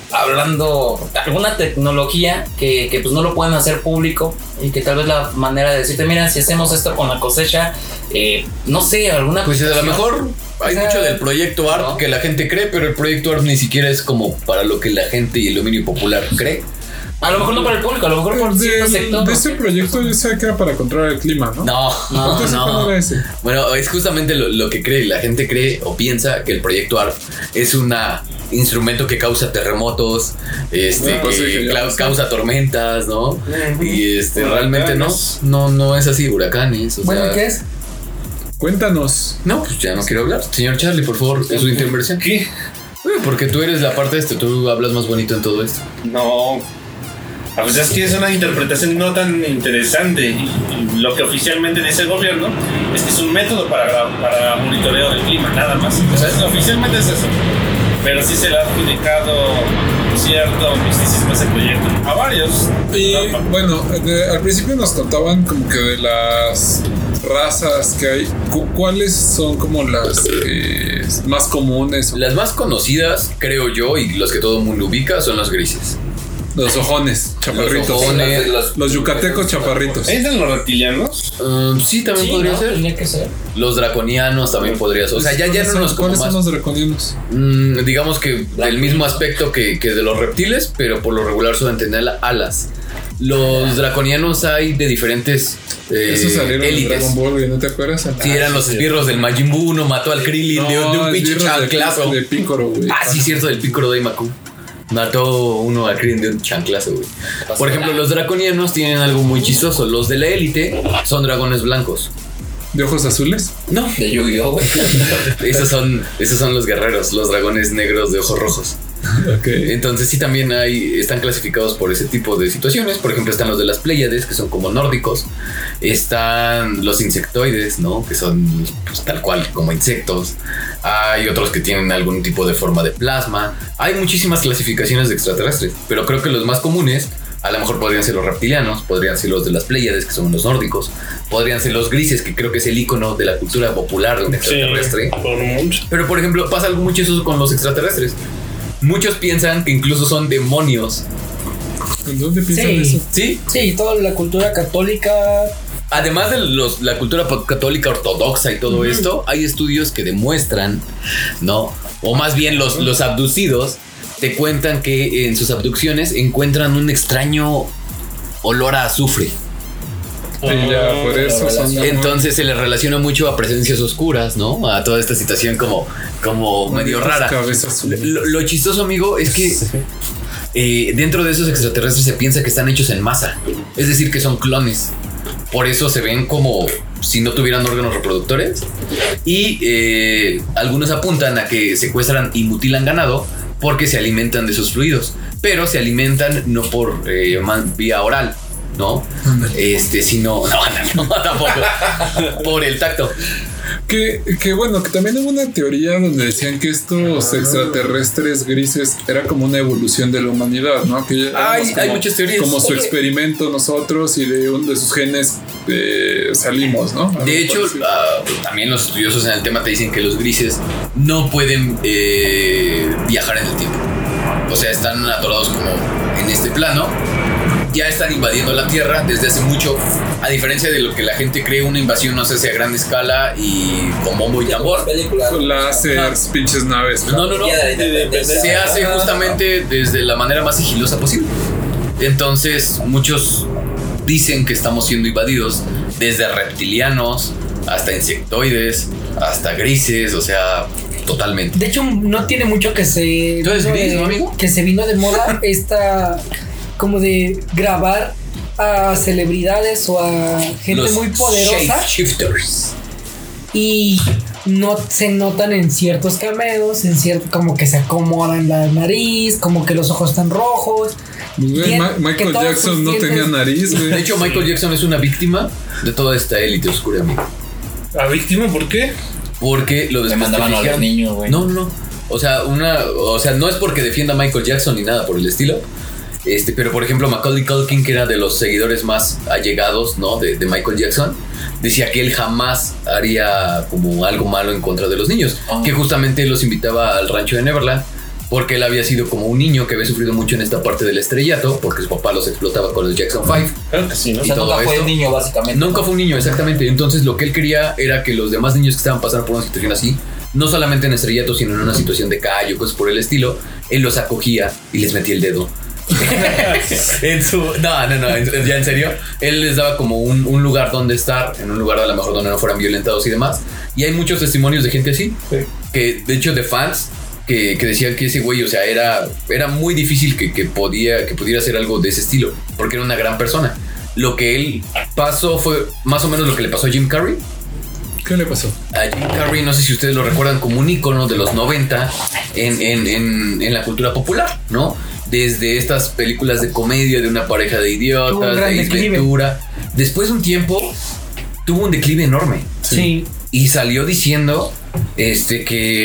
hablando alguna tecnología que, que pues no lo pueden hacer público y que tal vez la manera de decirte, mira, si hacemos esto con la cosecha, eh, no sé, alguna Pues a lo aplicación. mejor hay O sea, mucho del proyecto A R P ¿no? que la gente cree, pero el proyecto A R P ni siquiera es como para lo que la gente y el dominio popular cree. A lo mejor no para el público, a lo mejor por cierto De, sector. de ese proyecto yo sé que era para controlar el clima, ¿no? No, no, Entonces, ¿cuál no. era ese? Bueno, es justamente lo, lo que cree. La gente cree o piensa que el proyecto A R P es un instrumento que causa terremotos, este, No, pues sí, que que ya clau- pasó. causa tormentas, ¿no? Y este, Huracanes. realmente no, no, no es así, huracanes. O Bueno, sea, ¿qué es? Cuéntanos. No, pues ya no quiero hablar. Señor Charlie, por favor, es su intervención. ¿Qué? Eh, Porque tú eres la parte de esto, tú hablas más bonito en todo esto. No. A pesar es que es una interpretación no tan interesante. Y lo que oficialmente dice el gobierno es que es un método para, para monitoreo del clima, nada más. O sea, es- oficialmente es eso. Pero sí se le ha adjudicado cierto misticismo a ese proyecto. A varios. Y No, bueno, de- al principio nos contaban como que de las razas que hay, cu- ¿cuáles son como las eh, más comunes? Las más conocidas, creo yo, y los que todo el mundo ubica, son los grises. Los ojones, chaparritos. Los ojones. Los- Los yucatecos chaparritos. ¿Entran los reptilianos? Um, sí, también Sí, podría ¿no? ser. Tendría que ser. Los draconianos también podría ser. O sea, ya, ya no nos como ¿Cuáles más. son los draconianos? Mm, digamos que del mismo aspecto que, que de los reptiles, pero por lo regular suelen tener alas. Los draconianos hay de diferentes eh, Esos salieron en élites. Dragon Ball, güey, ¿no te acuerdas? Sí, eran los esbirros del Majin Buu, uno mató al Krillin de, de un pinche esbirros de chanclazo. Pic- De Pícoro, güey. Ah, sí, cierto, del Piccolo Daimaku. Mató uno al Krillin de un chanclazo, güey. Por ejemplo, los draconianos tienen algo muy chistoso. Los de la élite son dragones blancos. ¿De ojos azules? No, De Yu-Gi-Oh, güey. esos son, esos son los guerreros, los dragones negros de ojos rojos. Ok. Entonces sí también hay, están clasificados por ese tipo de situaciones. Por ejemplo, están los de las Pléyades, que son como nórdicos. Están los insectoides, ¿no? Que son pues, tal cual como insectos. Hay otros que tienen algún tipo de forma de plasma. Hay muchísimas clasificaciones de extraterrestres, pero creo que los más comunes A lo mejor podrían ser los reptilianos, podrían ser los de las Pléyades, que son los nórdicos, podrían ser los grises, que creo que es el icono de la cultura popular de un extraterrestre. Sí, por mucho. Pero por ejemplo, pasa algo mucho eso con los extraterrestres. Muchos piensan que incluso son demonios. ¿En dónde piensan Sí. eso? ¿Sí? Sí, toda la cultura católica. Además de los, la cultura católica ortodoxa y todo uh-huh. esto, hay estudios que demuestran, ¿no? O más bien los, los abducidos te cuentan que en sus abducciones encuentran un extraño olor a azufre. Y ya, por eso son entonces se les relaciona mucho a presencias oscuras, ¿no? A toda esta situación como, como medio rara. Lo, lo chistoso, amigo, es que eh, dentro de esos extraterrestres se piensa que están hechos en masa. Es decir, que son clones. Por eso se ven como si no tuvieran órganos reproductores. Y eh, algunos apuntan a que secuestran y mutilan ganado porque se alimentan de sus fluidos. Pero se alimentan no por eh, vía oral, ¿no? Este, sino... No, no, tampoco. Por el tacto. Que, que bueno, que también hubo una teoría donde decían que estos extraterrestres grises era como una evolución de la humanidad, ¿no? Que hay, como, hay muchas teorías. Como su experimento nosotros y de uno de sus genes eh, salimos, ¿no? De hecho, uh, también los estudiosos en el tema te dicen que los grises no pueden eh, viajar en el tiempo. O sea, están atorados como en este plano. Ya están invadiendo la Tierra desde hace mucho. A diferencia de lo que la gente cree, una invasión no se hace a gran escala y con bombo y tambor. Láseres, pinches naves. No, no, no. Se hace justamente desde la manera más sigilosa posible. Entonces, muchos dicen que estamos siendo invadidos desde reptilianos hasta insectoides, hasta grises, o sea, totalmente. De hecho, no tiene mucho que se... ¿Tú eres gris, no, amigo? Que se vino de moda esta... como de grabar a celebridades o a gente los muy poderosa shifters. Y no se notan en ciertos cameos, en cierto, como que se acomodan la nariz, como que los ojos están rojos. Güey, Ma- Michael Jackson no tenía nariz, güey. De hecho, Michael Jackson es una víctima de toda esta élite oscura, amigo. ¿A víctima? ¿Por qué? Porque lo le mandaban a los niños, güey. No, no, no. O sea, una, o sea, no es porque defienda a Michael Jackson ni nada por el estilo. Este, pero por ejemplo Macaulay Culkin, que era de los seguidores más allegados, ¿no? de, de Michael Jackson, decía que él jamás haría como algo malo en contra de los niños, oh. que justamente los invitaba al rancho de Neverland porque él había sido como un niño que había sufrido mucho en esta parte del estrellato porque su papá los explotaba con los Jackson Five. Claro que sí, ¿no? O sea, nunca fue esto. un niño, básicamente. Nunca fue un niño, exactamente. Entonces lo que él quería era que los demás niños que estaban pasando por una situación así, no solamente en estrellato, sino en una situación de callo, cosas por el estilo, él los acogía y les metía el dedo. en su, no, no, no, ya en serio. Él les daba como un, un lugar donde estar, en un lugar a lo mejor donde no fueran violentados y demás. Y hay muchos testimonios de gente así, sí. que de hecho de fans que, que decían que ese güey, o sea, era, era muy difícil que, que, podía, que pudiera hacer algo de ese estilo, porque era una gran persona. Lo que él pasó fue más o menos lo que le pasó a Jim Carrey. ¿Qué le pasó? A Jim Carrey, no sé si ustedes lo recuerdan, como un ícono de los noventa en, en, en, en la cultura popular, ¿no? Desde estas películas de comedia de una pareja de idiotas, de Ace Ventura. Después de un tiempo tuvo un declive enorme. Sí. Y salió diciendo este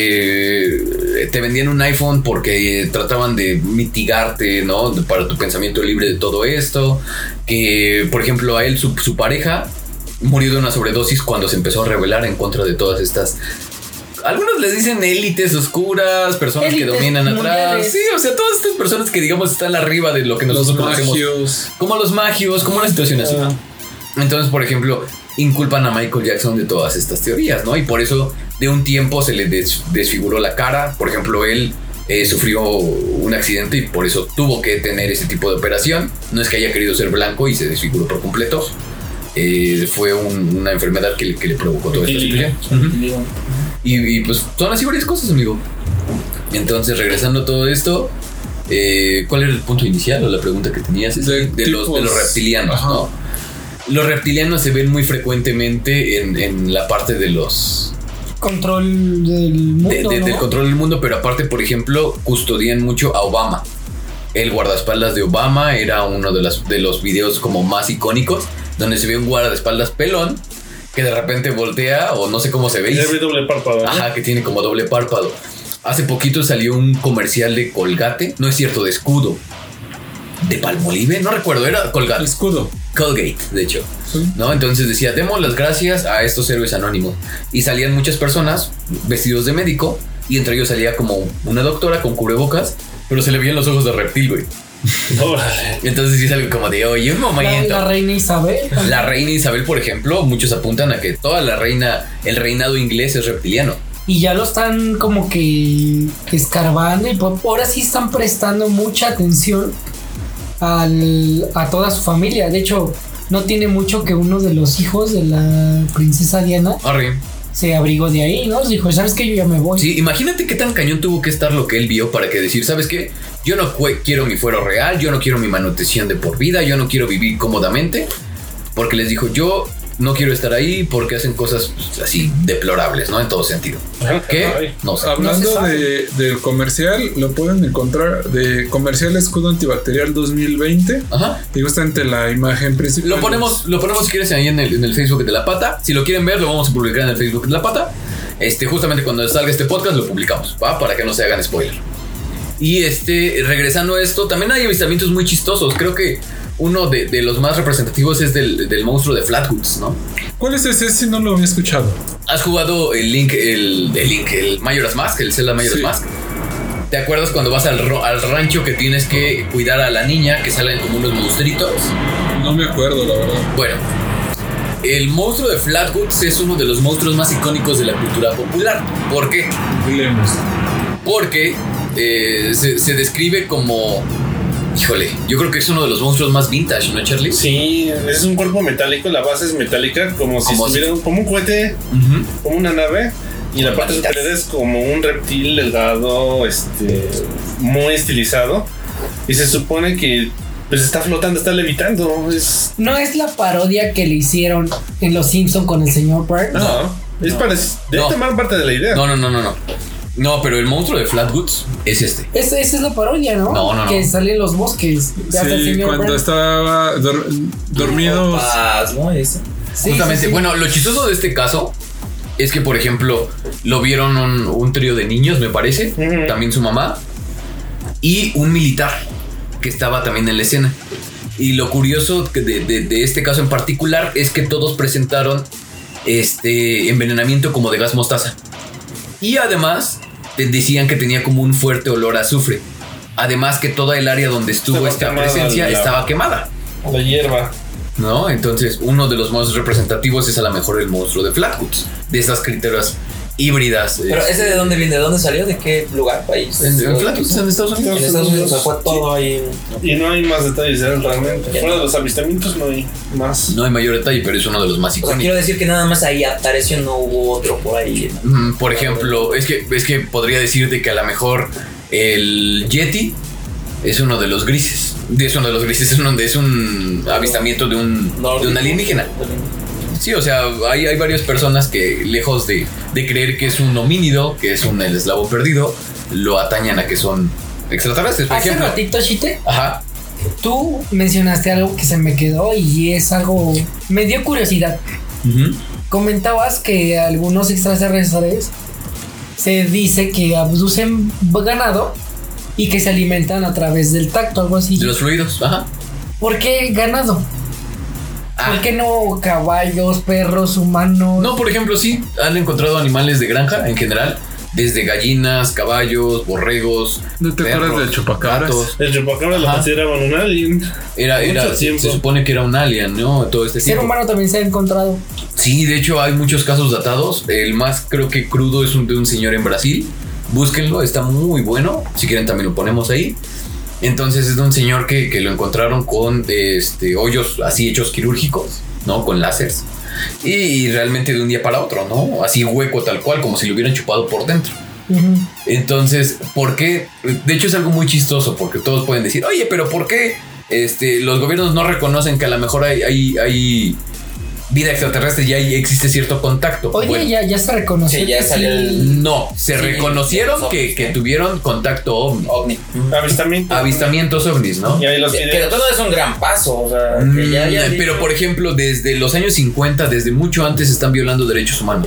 que te vendían un iPhone porque trataban de mitigarte, ¿no? Para tu pensamiento libre de todo esto. Que, por ejemplo, a él, su, su pareja murió de una sobredosis cuando se empezó a rebelar en contra de todas estas... Algunos les dicen élites oscuras, personas élites que dominan mundiales. Atrás. Sí, o sea, todas estas personas que digamos están arriba de lo que nosotros los conocemos. Magios. Como los magios, como una situación así. Uh. Entonces, por ejemplo, inculpan a Michael Jackson de todas estas teorías, ¿no? Y por eso de un tiempo se le des- desfiguró la cara. Por ejemplo, él eh, sufrió un accidente y por eso tuvo que tener ese tipo de operación. No es que haya querido ser blanco y se desfiguró por completo. Eh, fue un, una enfermedad que, que le provocó toda esta situación. Uh-huh. Y, y pues son así varias cosas, amigo. Entonces, regresando a todo esto, eh, ¿cuál era el punto inicial o la pregunta que tenías? De, de, los, de los reptilianos, ajá. ¿no? Los reptilianos se ven muy frecuentemente en, en la parte de los... Control del mundo, de, de, ¿no? Del control del mundo, pero aparte, por ejemplo, custodian mucho a Obama. El guardaespaldas de Obama era uno de, las, de los videos como más icónicos, donde se ve un guardaespaldas pelón que de repente voltea o no sé cómo se ve. Tiene doble párpado, ¿no? Ajá, que tiene como doble párpado. Hace poquito salió un comercial de Colgate, no es cierto, de Escudo. de Palmolive, no recuerdo, era Colgate. Escudo. Colgate, de hecho. Sí. ¿No? Entonces decía, demos las gracias a estos héroes anónimos. Y salían muchas personas vestidos de médico, y entre ellos salía como una doctora con cubrebocas, pero se le veían los ojos de reptil, güey. Entonces sí es algo como de, oye, un momento. La, la reina Isabel. La reina Isabel, por ejemplo, muchos apuntan a que toda la reina, el reinado inglés es reptiliano. Y ya lo están como que escarbando y por, ahora sí están prestando mucha atención al, a toda su familia. De hecho, no tiene mucho que uno de los hijos de la princesa Diana Arre. se abrigó de ahí, ¿no? Dijo, ¿sabes qué? Yo ya me voy. Sí, imagínate qué tan cañón tuvo que estar lo que él vio para que decir, ¿sabes qué? Yo no cu- quiero mi fuero real, yo no quiero mi manutención de por vida, yo no quiero vivir cómodamente. Porque les dijo, yo no quiero estar ahí porque hacen cosas pues, así deplorables, ¿no? En todo sentido. ¿Qué? No sé. Hablando No se de, del comercial, lo pueden encontrar de comercial escudo antibacterial dos mil veinte. Ajá. Y justamente la imagen principal. Lo ponemos, lo ponemos si quieres ahí en el, en el Facebook de La Pata. Si lo quieren ver, lo vamos a publicar en el Facebook de La Pata. Este, justamente cuando salga este podcast lo publicamos, ¿va? Para que no se hagan spoiler. Y este, regresando a esto, también hay avistamientos muy chistosos. Creo que uno de, de los más representativos es del, del monstruo de Flatwoods, ¿no? ¿Cuál es ese? Si no lo había escuchado. ¿Has jugado el Link, el, el Link, el Majora's Mask, el Zelda Majora's Sí. Mask? ¿Te acuerdas cuando vas al, ro- al rancho que tienes que cuidar a la niña, que salen como unos monstruitos? No me acuerdo, la verdad. Bueno, el monstruo de Flatwoods es uno de los monstruos más icónicos de la cultura popular. ¿Por qué? Leemos. Porque eh, se, se describe como... Híjole, yo creo que es uno de los monstruos más vintage, ¿no, Charlie? Sí, es un cuerpo metálico, la base es metálica, como si Como estuviera como un cohete, Ujú. como una nave. Y la Con parte manitas. superior es como un reptil delgado, este, muy estilizado. Y se supone que pues está flotando, está levitando. Es, ¿No es la parodia que le hicieron en Los Simpson con el señor Burns? no, es No. para, debe No. tomar parte de la idea. No, no, no, no, no. No, pero el monstruo de Flatwoods es este. Esa, esa es la parodia, ¿no? No, no, no. Que sale en los bosques. Hasta el Sí, señor cuando Burns. estaba dor- dormidos. Paz, ¿no? Ese. Sí, Justamente, sí, sí. bueno, lo chistoso de este caso es que, por ejemplo, lo vieron un, un trío de niños, me parece, Ujú. también su mamá, y un militar que estaba también en la escena. Y lo curioso que de, de- de este caso en particular es que todos presentaron este envenenamiento como de gas mostaza. Y además te decían que tenía como un fuerte olor a azufre. Además que toda el área donde estuvo Estaba esta quemada presencia la- estaba quemada. La hierba. ¿No? Entonces, uno de los más representativos es a lo mejor el monstruo de Flatwoods, de esas criaturas híbridas. Pero eh, ese de dónde viene, de dónde salió, de qué lugar, país. en, en Flatwoods, en Estados Unidos. En Estados Unidos, o sea, fue todo ahí. Y no hay más detalles de él realmente. Fuera de los avistamientos no hay más. No hay mayor detalle, pero es uno de los más O sea, icónicos. quiero decir que nada más ahí apareció, no hubo otro por ahí. ¿no? Mm, Por ejemplo, es que, es que podría decirte que a lo mejor el Yeti es uno de los grises. Es uno de los grises, es un, es un avistamiento de un, de un alienígena. Sí, o sea, hay, hay varias personas que, lejos de, de creer que es un homínido, que es un el eslavo perdido, lo atañan a que son extraterrestres, por Hace ejemplo. ratito, Chite, Ajá. tú mencionaste algo que se me quedó y es algo... Me dio curiosidad. Ujú. Comentabas que algunos extraterrestres se dice que abducen ganado y que se alimentan a través del tacto, algo así. De los fluidos, ajá. ¿Por qué ganado? Ah. ¿Por qué no caballos, perros, humanos? No, por ejemplo, sí, han encontrado animales de granja en general, desde gallinas, caballos, borregos. ¿No te acuerdas perros, del chupacabras? gatos. El chupacabra lo Ajá. consideraban un alien. Era, era, Mucho se, tiempo. se supone que era un alien, ¿no? Todo este El ser tiempo. humano también se ha encontrado. Sí, de hecho hay muchos casos datados. El más creo que crudo es un de un señor en Brasil. Búsquenlo, está muy bueno. Si quieren también lo ponemos ahí. Entonces es de un señor que, que lo encontraron con este, hoyos así hechos quirúrgicos, ¿no? Con láseres. Y, y realmente de un día para otro, ¿no? Así hueco tal cual, como si lo hubieran chupado por dentro. Ujú. Entonces, ¿por qué? De hecho es algo muy chistoso porque todos pueden decir, oye, pero ¿por qué este, los gobiernos no reconocen que a lo mejor hay, hay, hay vida extraterrestre y ahí existe cierto contacto? Oye, Bueno, ya, ya se reconoció. Sí, ya que salió sí. el- no, se Sí, reconocieron los que, ovnis, que ¿no? tuvieron contacto ovni. OVNI. Avistamiento. Avistamientos ovnis, ¿no? Y ahí los Que, que videos. todo es un gran paso, o sea, Mm, que ya, ya pero por ejemplo, desde los años cincuenta, desde mucho antes, están violando derechos humanos.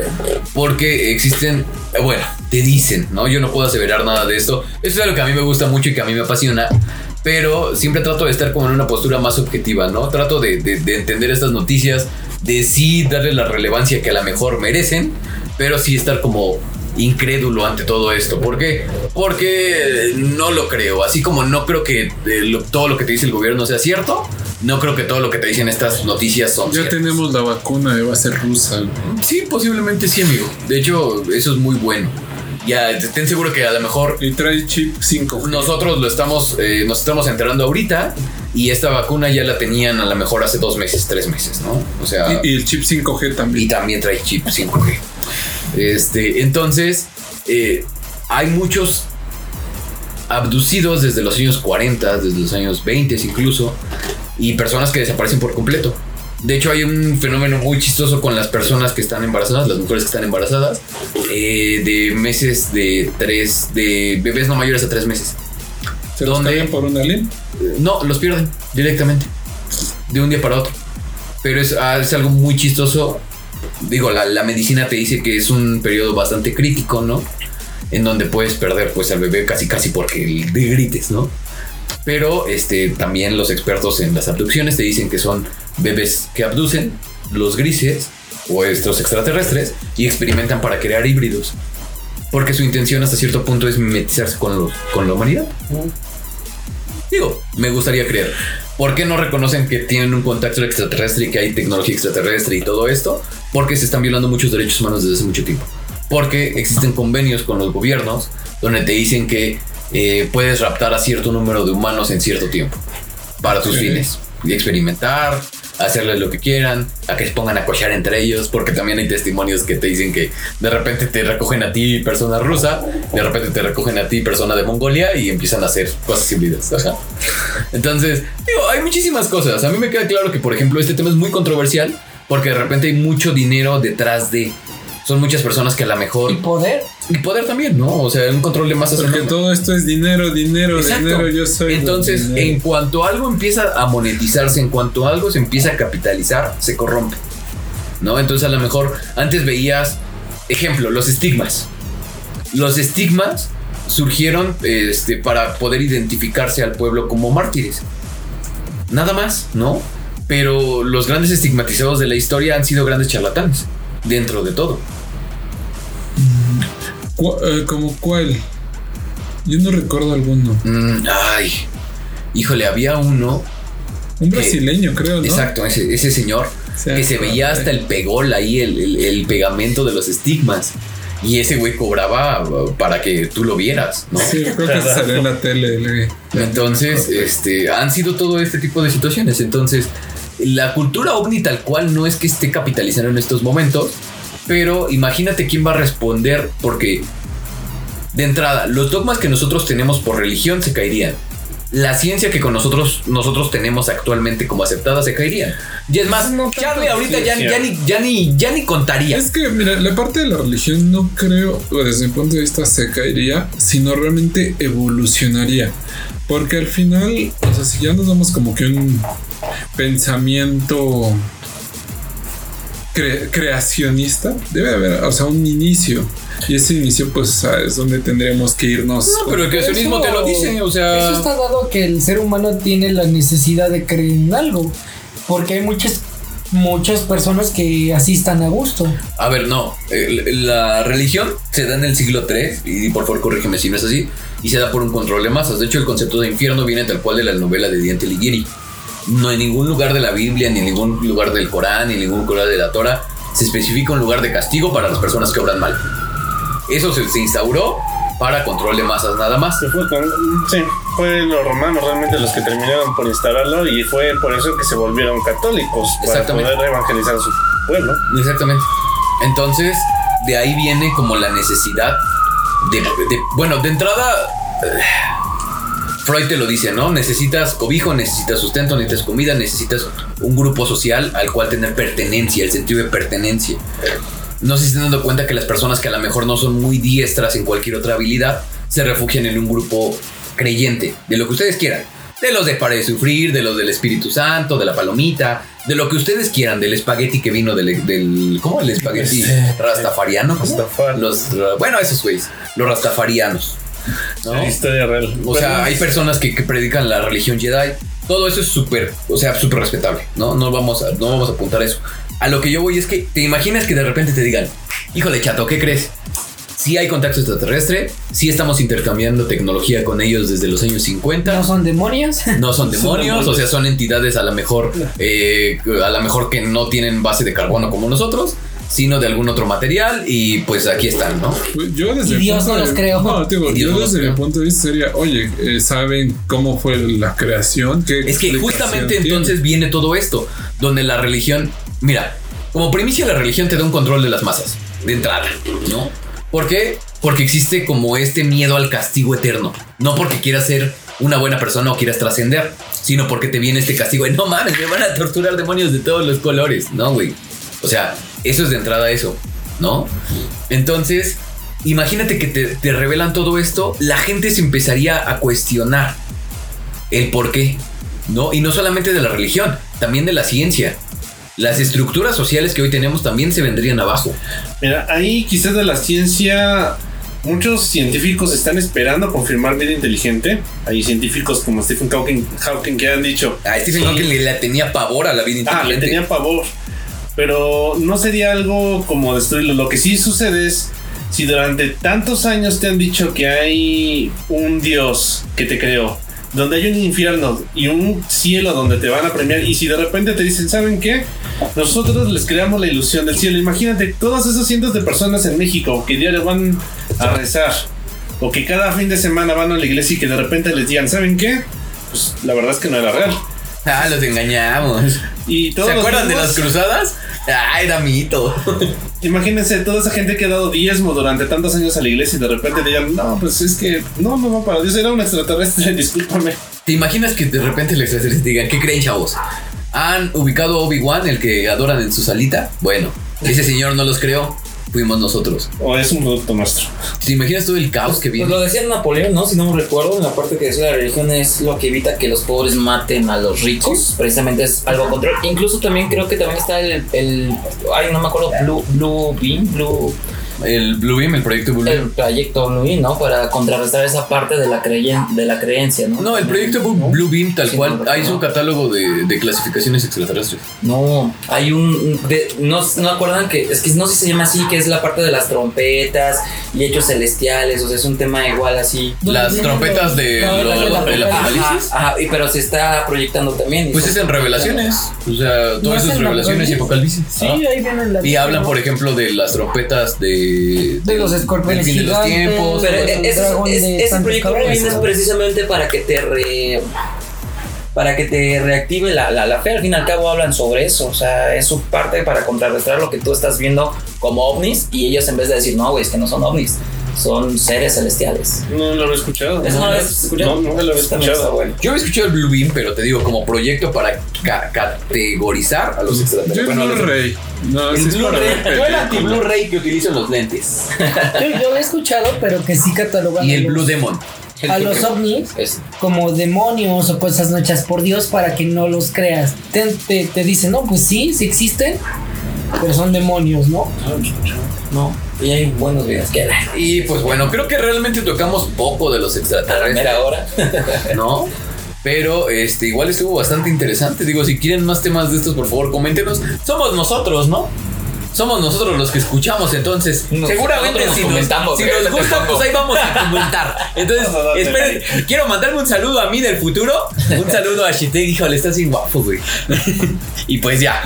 Porque existen, bueno, te dicen, ¿no? Yo no puedo aseverar nada de esto. Esto es algo que a mí me gusta mucho y que a mí me apasiona. pero siempre trato de estar como en una postura más objetiva, ¿no? Trato de, de, de entender estas noticias, de sí darle la relevancia que a lo mejor merecen, pero sí estar como incrédulo ante todo esto. ¿Por qué? Porque no lo creo. Así como no creo que eh, lo, todo lo que te dice el gobierno sea cierto, no creo que todo lo que te dicen estas noticias son Ya ciertas. tenemos la vacuna de base rusa, ¿no? Sí, posiblemente sí, amigo. De hecho, eso es muy bueno. Ya, ten seguro que a lo mejor Y trae chip cinco G. nosotros lo estamos, eh, nos estamos enterando ahorita y esta vacuna ya la tenían a lo mejor hace dos meses, tres meses, ¿no? O sea, Y, y el chip cinco G y también. también trae chip cinco G. Este, entonces, eh, hay muchos abducidos desde los años cuarenta, desde los años veinte incluso, y personas que desaparecen por completo. De hecho, hay un fenómeno muy chistoso con las personas que están embarazadas, las mujeres que están embarazadas, eh, de meses de tres, de bebés no mayores a tres meses. ¿Se los ¿Dónde? cambian por un alien? Eh, No, los pierden directamente, de un día para otro. Pero es, ah, es algo muy chistoso. Digo, la, la medicina te dice que es un periodo bastante crítico, ¿no? En donde puedes perder pues al bebé casi casi porque le grites, ¿no? Pero este, también los expertos en las abducciones te dicen que son bebés que abducen, los grises o estos extraterrestres, y experimentan para crear híbridos. Porque su intención hasta cierto punto es mimetizarse con, los, con la humanidad. Digo, me gustaría creer. ¿Por qué no reconocen que tienen un contacto extraterrestre y que hay tecnología extraterrestre y todo esto? Porque se están violando muchos derechos humanos desde hace mucho tiempo. Porque existen convenios con los gobiernos donde te dicen que eh, puedes raptar a cierto número de humanos en cierto tiempo para tus Sí. fines. Y experimentar, hacerles lo que quieran, a que se pongan a cochar entre ellos, porque también hay testimonios que te dicen que de repente te recogen a ti persona rusa, de repente te recogen a ti persona de Mongolia y empiezan a hacer cosas híbridas. Ajá. Entonces, digo, hay muchísimas cosas. A mí me queda claro que, por ejemplo, este tema es muy controversial porque de repente hay mucho dinero detrás de... Son muchas personas que a lo mejor... Y poder. Y poder también, ¿no? O sea, un control de masas. Porque enorme. todo esto es dinero, dinero, Exacto. dinero. Yo soy. Entonces, dinero. en cuanto algo empieza a monetizarse, en cuanto algo se empieza a capitalizar, se corrompe, ¿no? Entonces, a lo mejor antes veías, ejemplo, los estigmas. Los estigmas surgieron este, para poder identificarse al pueblo como mártires. Nada más, ¿no? Pero los grandes estigmatizados de la historia han sido grandes charlatanes, dentro de todo. Cu- eh, ¿Como cuál? Yo no recuerdo alguno. Mm, ay, híjole, había uno. Un ¿Qué? brasileño, creo, ¿no? Exacto, ese, ese señor Sí, que se veía hasta el pegol ahí, el, el, el pegamento de los estigmas. Y ese güey cobraba uh, para que tú lo vieras, ¿no? Sí, creo que se salió en la tele. el- Entonces, este, han sido todo este tipo de situaciones. Entonces, la cultura ovni tal cual no es que esté capitalizando en estos momentos, pero imagínate quién va a responder, porque de entrada, los dogmas que nosotros tenemos por religión se caerían. La ciencia que con nosotros nosotros tenemos actualmente como aceptada se caería. Y es más, No tanto, Charlie ahorita sí, ya, sí. ya ni ya ni ya ni contaría. Es que, mira, la parte de la religión no creo, o desde mi punto de vista, se caería, sino realmente evolucionaría. Porque al final, o sea, si ya nos damos como que un pensamiento cre- creacionista, debe haber, o sea, un inicio. Y ese inicio, pues, o sea, es donde tendremos que irnos. No, pero el creacionismo Eso- te lo dice, o sea, Eso está dado que el ser humano tiene la necesidad de creer en algo. Porque hay muchas, muchas personas que así están a gusto. a ver, no, el- la religión se da en el siglo tercero, y por favor corrígeme si no es así, y se da por un control de masas. De hecho, el concepto de infierno viene tal cual de la novela de Dante Alighieri. No en ningún lugar de la Biblia, ni en ningún lugar del Corán, ni en ningún lugar de la Torah se especifica un lugar de castigo para las personas que obran mal. Eso se, se instauró para control de masas nada más. Se fue con- sí, fue los romanos realmente los que terminaron por instalarlo y fue por eso que se volvieron católicos para Exactamente. poder evangelizar a su pueblo. Exactamente. Entonces, de ahí viene como la necesidad de, de- bueno, de entrada, eh, Freud te lo dice, ¿no? Necesitas cobijo, necesitas sustento, necesitas comida, necesitas un grupo social al cual tener pertenencia, el sentido de pertenencia. No se están dando cuenta que las personas que a lo mejor no son muy diestras en cualquier otra habilidad se refugian en un grupo creyente, de lo que ustedes quieran. De los de Para de Sufrir, de los del Espíritu Santo, de la palomita, de lo que ustedes quieran, del espagueti que vino del, del ¿cómo? El espagueti Este, rastafariano. ¿cómo? Rastafari. Los, bueno, esos güeyes, los rastafarianos. ¿no? La historia real. O sea, hay personas que, que predican la religión Jedi. Todo eso es súper, o sea, súper respetable. No, no vamos a, no vamos a apuntar a eso. A lo que yo voy es que te imaginas que de repente te digan, híjole, chato, ¿qué crees? Sí hay contacto extraterrestre, sí estamos intercambiando tecnología con ellos desde los años cincuenta. ¿No son demonios? No son demonios, o sea, son entidades a lo mejor, eh, a lo mejor que no tienen base de carbono como nosotros, sino de algún otro material, y pues aquí están, ¿no? Yo desde Y Dios no de, los creó. No, digo, Y Dios yo no los desde mi creó. punto de vista sería, oye, eh, ¿saben cómo fue la creación? ¿Qué Es que explicación justamente tiene? entonces viene todo esto, donde la religión, mira, como primicia la religión te da un control de las masas, de entrada, ¿no? ¿Por qué? Porque existe como este miedo al castigo eterno, no porque quieras ser una buena persona o quieras trascender, sino porque te viene este castigo de no mames, me van a torturar demonios de todos los colores, ¿no, güey? O sea, eso es de entrada eso, ¿no? Entonces, imagínate que te, te revelan todo esto, la gente se empezaría a cuestionar el por qué, ¿no? Y no solamente de la religión, también de la ciencia. Las estructuras sociales que hoy tenemos también se vendrían abajo. Mira, ahí quizás de la ciencia, muchos científicos están esperando confirmar vida inteligente. Hay científicos como Stephen Hawking, Hawking que han dicho... A Stephen sí. Hawking le, le tenía pavor a la vida Ah, inteligente. le tenía pavor. Pero no sería algo como destruirlo. Lo que sí sucede es, si durante tantos años te han dicho que hay un Dios que te creó, donde hay un infierno y un cielo donde te van a premiar, y si de repente te dicen, ¿saben qué? Nosotros les creamos la ilusión del cielo. Imagínate todos esos cientos de personas en México que diario van a rezar, o que cada fin de semana van a la iglesia y que de repente les digan, ¿saben qué? Pues la verdad es que no era real. Ah, los engañamos. Y todos ¿Se los acuerdan de mismos- las cruzadas? Ah, era mito. Imagínense toda esa gente que ha dado diezmo durante tantos años a la iglesia y de repente digan, no, pues es que no, no va para Dios, era un extraterrestre, discúlpame. ¿Te imaginas que de repente los extraterrestres digan, ¿qué creen, chavos? ¿Han ubicado a Obi-Wan, el que adoran en su salita? Bueno, ese señor no los creó, fuimos nosotros. O es un producto nuestro. ¿Te imaginas todo el caos que Pues viene? lo decía Napoleón, ¿no? Si no me recuerdo, en la parte que decía la religión es lo que evita que los pobres maten a los ricos. Precisamente es algo control. Incluso también creo que también está el, el ay, no me acuerdo, Blue, Blue Beam, Blue, El Blue Beam, el proyecto Blue Beam. el proyecto Blue Beam, ¿no? Para contrarrestar esa parte de la creyen, de la creencia, ¿no? No, el proyecto Blue, Blue Beam, tal Sí, cual, no, hay no. un catálogo de, de clasificaciones extraterrestres. No, hay un. De, no, no acuerdan que. Es que no sé si se llama así, que es la parte de las trompetas y hechos celestiales. O sea, es un tema igual así. Las trompetas de No, lo- la- la- del la- apocalipsis. Ajá, ajá, y, pero se está proyectando también. Pues es en revelaciones. O sea, ¿No todas es esas en revelaciones y apocalipsis. Sí, Ah. ahí viene la. Y hablan, por ejemplo, de las trompetas de, De los escorpiones del fin de los gigantes. tiempos. Pero el es- dragón es- de ese tantos proyecto cabezas. viene es precisamente para que te re, para que te reactive la, la, la fe. Al fin y al cabo hablan sobre eso. O sea, es su parte para contrarrestar lo que tú estás viendo como ovnis. Y ellos, en vez de decir, no, güey, es que no son ovnis, son seres celestiales. No lo había escuchado. ¿Eso no lo habías escuchado? No, no lo había También está escuchado. bueno. Yo había escuchado el Blue Beam, pero te digo, como proyecto para ca- categorizar a los Yo extraterrestres. el Bueno, los- Blu-ray. No, el sí es para Blu-ray. ver Yo el películas. anti-Blu-ray que utilizo los lentes. Yo, yo lo he escuchado, pero que sí catalogan Y a el los- Blue Demon. a los ovnis Es- como demonios o cosas no hechas por Dios para que no los creas. Te, te, te dicen, no, pues sí, sí existen, pero son demonios, ¿no? No, y hay buenos videos que la Y pues bueno, creo que realmente tocamos poco de los extraterrestres, primera hora. ¿no? Pero este igual estuvo bastante interesante. Digo, si quieren más temas de estos, por favor, coméntenos. Somos nosotros, ¿no? Somos nosotros los que escuchamos, entonces Nos- seguramente nosotros si nos nos, comentamos, si ¿eh? nos gusta, pues ahí vamos a comentar. Entonces, Vamos a darle. esperen, quiero mandarme un saludo a mí del futuro. Un saludo a Shiteg, híjole, estás bien guapo, güey. Y pues ya.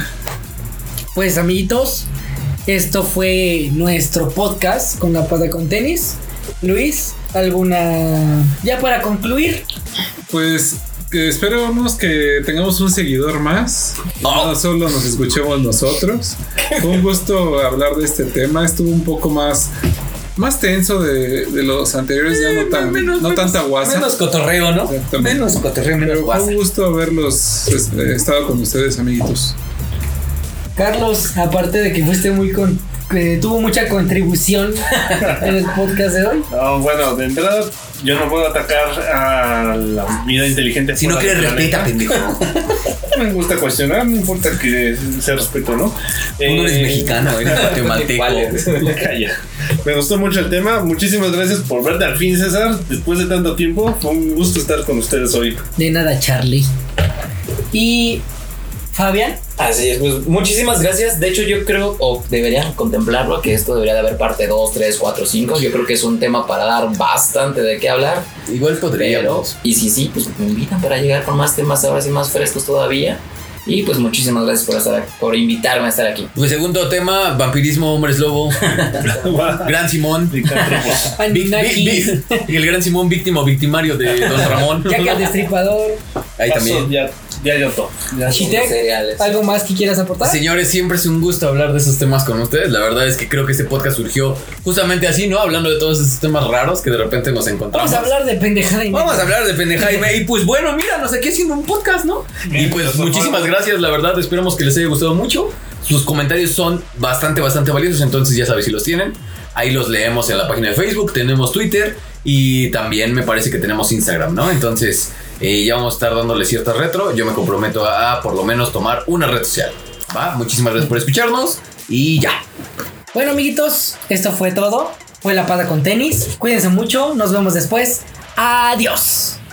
Pues amiguitos, esto fue nuestro podcast con la pata con tenis. Luis, ¿alguna... ya para concluir? Pues que esperamos que tengamos un seguidor más. Oh. No solo nos escuchemos nosotros. Fue un gusto hablar de este tema. Estuvo un poco más, más tenso de, de los anteriores, ya no tan, Menos- no menos- tanta guasa. Menos cotorreo, ¿no? Exactamente. Menos cotorreo, menos Pero fue guasa. un gusto haberlos este, estado con ustedes, amiguitos. Carlos, aparte de que fuiste muy con, que tuvo mucha contribución en el podcast de hoy. No, bueno, de entrada, yo no puedo atacar a la vida inteligente. Si no fuera quieres, del respeta, planeta. pendejo. Me gusta cuestionar, no importa que se respeto, ¿no? Tú no eres Eh, mexicano, eres guatemalteco. Vale. Calla. Me gustó mucho el tema. Muchísimas gracias por verte al fin, César. Después de tanto tiempo, fue un gusto estar con ustedes hoy. De nada, Charlie. Y Fabián, Así es, pues muchísimas gracias. De hecho, yo creo, o deberían contemplarlo, que esto debería de haber parte dos, tres, cuatro, cinco. Yo creo que es un tema para dar bastante de qué hablar. Igual Pero, podríamos. y si sí, pues me invitan para llegar con más temas ahora sí más frescos todavía. Y pues muchísimas gracias por estar aquí, por invitarme a estar aquí. Pues segundo tema, vampirismo, hombres lobo. Gran Simón. Vic- Anunnaki, Vic- Vic- y el gran Simón, víctima o victimario de Don Ramón. Jack el Destripador, Ahí Paso, también. Ya, ya yo todo. Ya Shitek, Cereales. ¿algo más que quieras aportar? Señores, siempre es un gusto hablar de esos temas con ustedes. La verdad es que creo que este podcast surgió justamente así, ¿no? Hablando de todos esos temas raros que de repente nos encontramos. Vamos a hablar de pendejada y Vamos media. a hablar de pendejada y me- y pues bueno, míranos aquí haciendo un podcast, ¿no? Y pues muchísimas gracias, la verdad, esperamos que les haya gustado mucho. Sus comentarios son bastante, bastante valiosos, entonces ya sabes si los tienen. Ahí los leemos en la página de Facebook, tenemos Twitter y también me parece que tenemos Instagram, ¿no? Entonces eh, ya vamos a estar dándole cierta retro. Yo me comprometo a, a por lo menos tomar una red social, ¿va? Muchísimas gracias por escucharnos y ya. Bueno, amiguitos, esto fue todo. Fue La Pata con Tenis. Cuídense mucho. Nos vemos después. Adiós.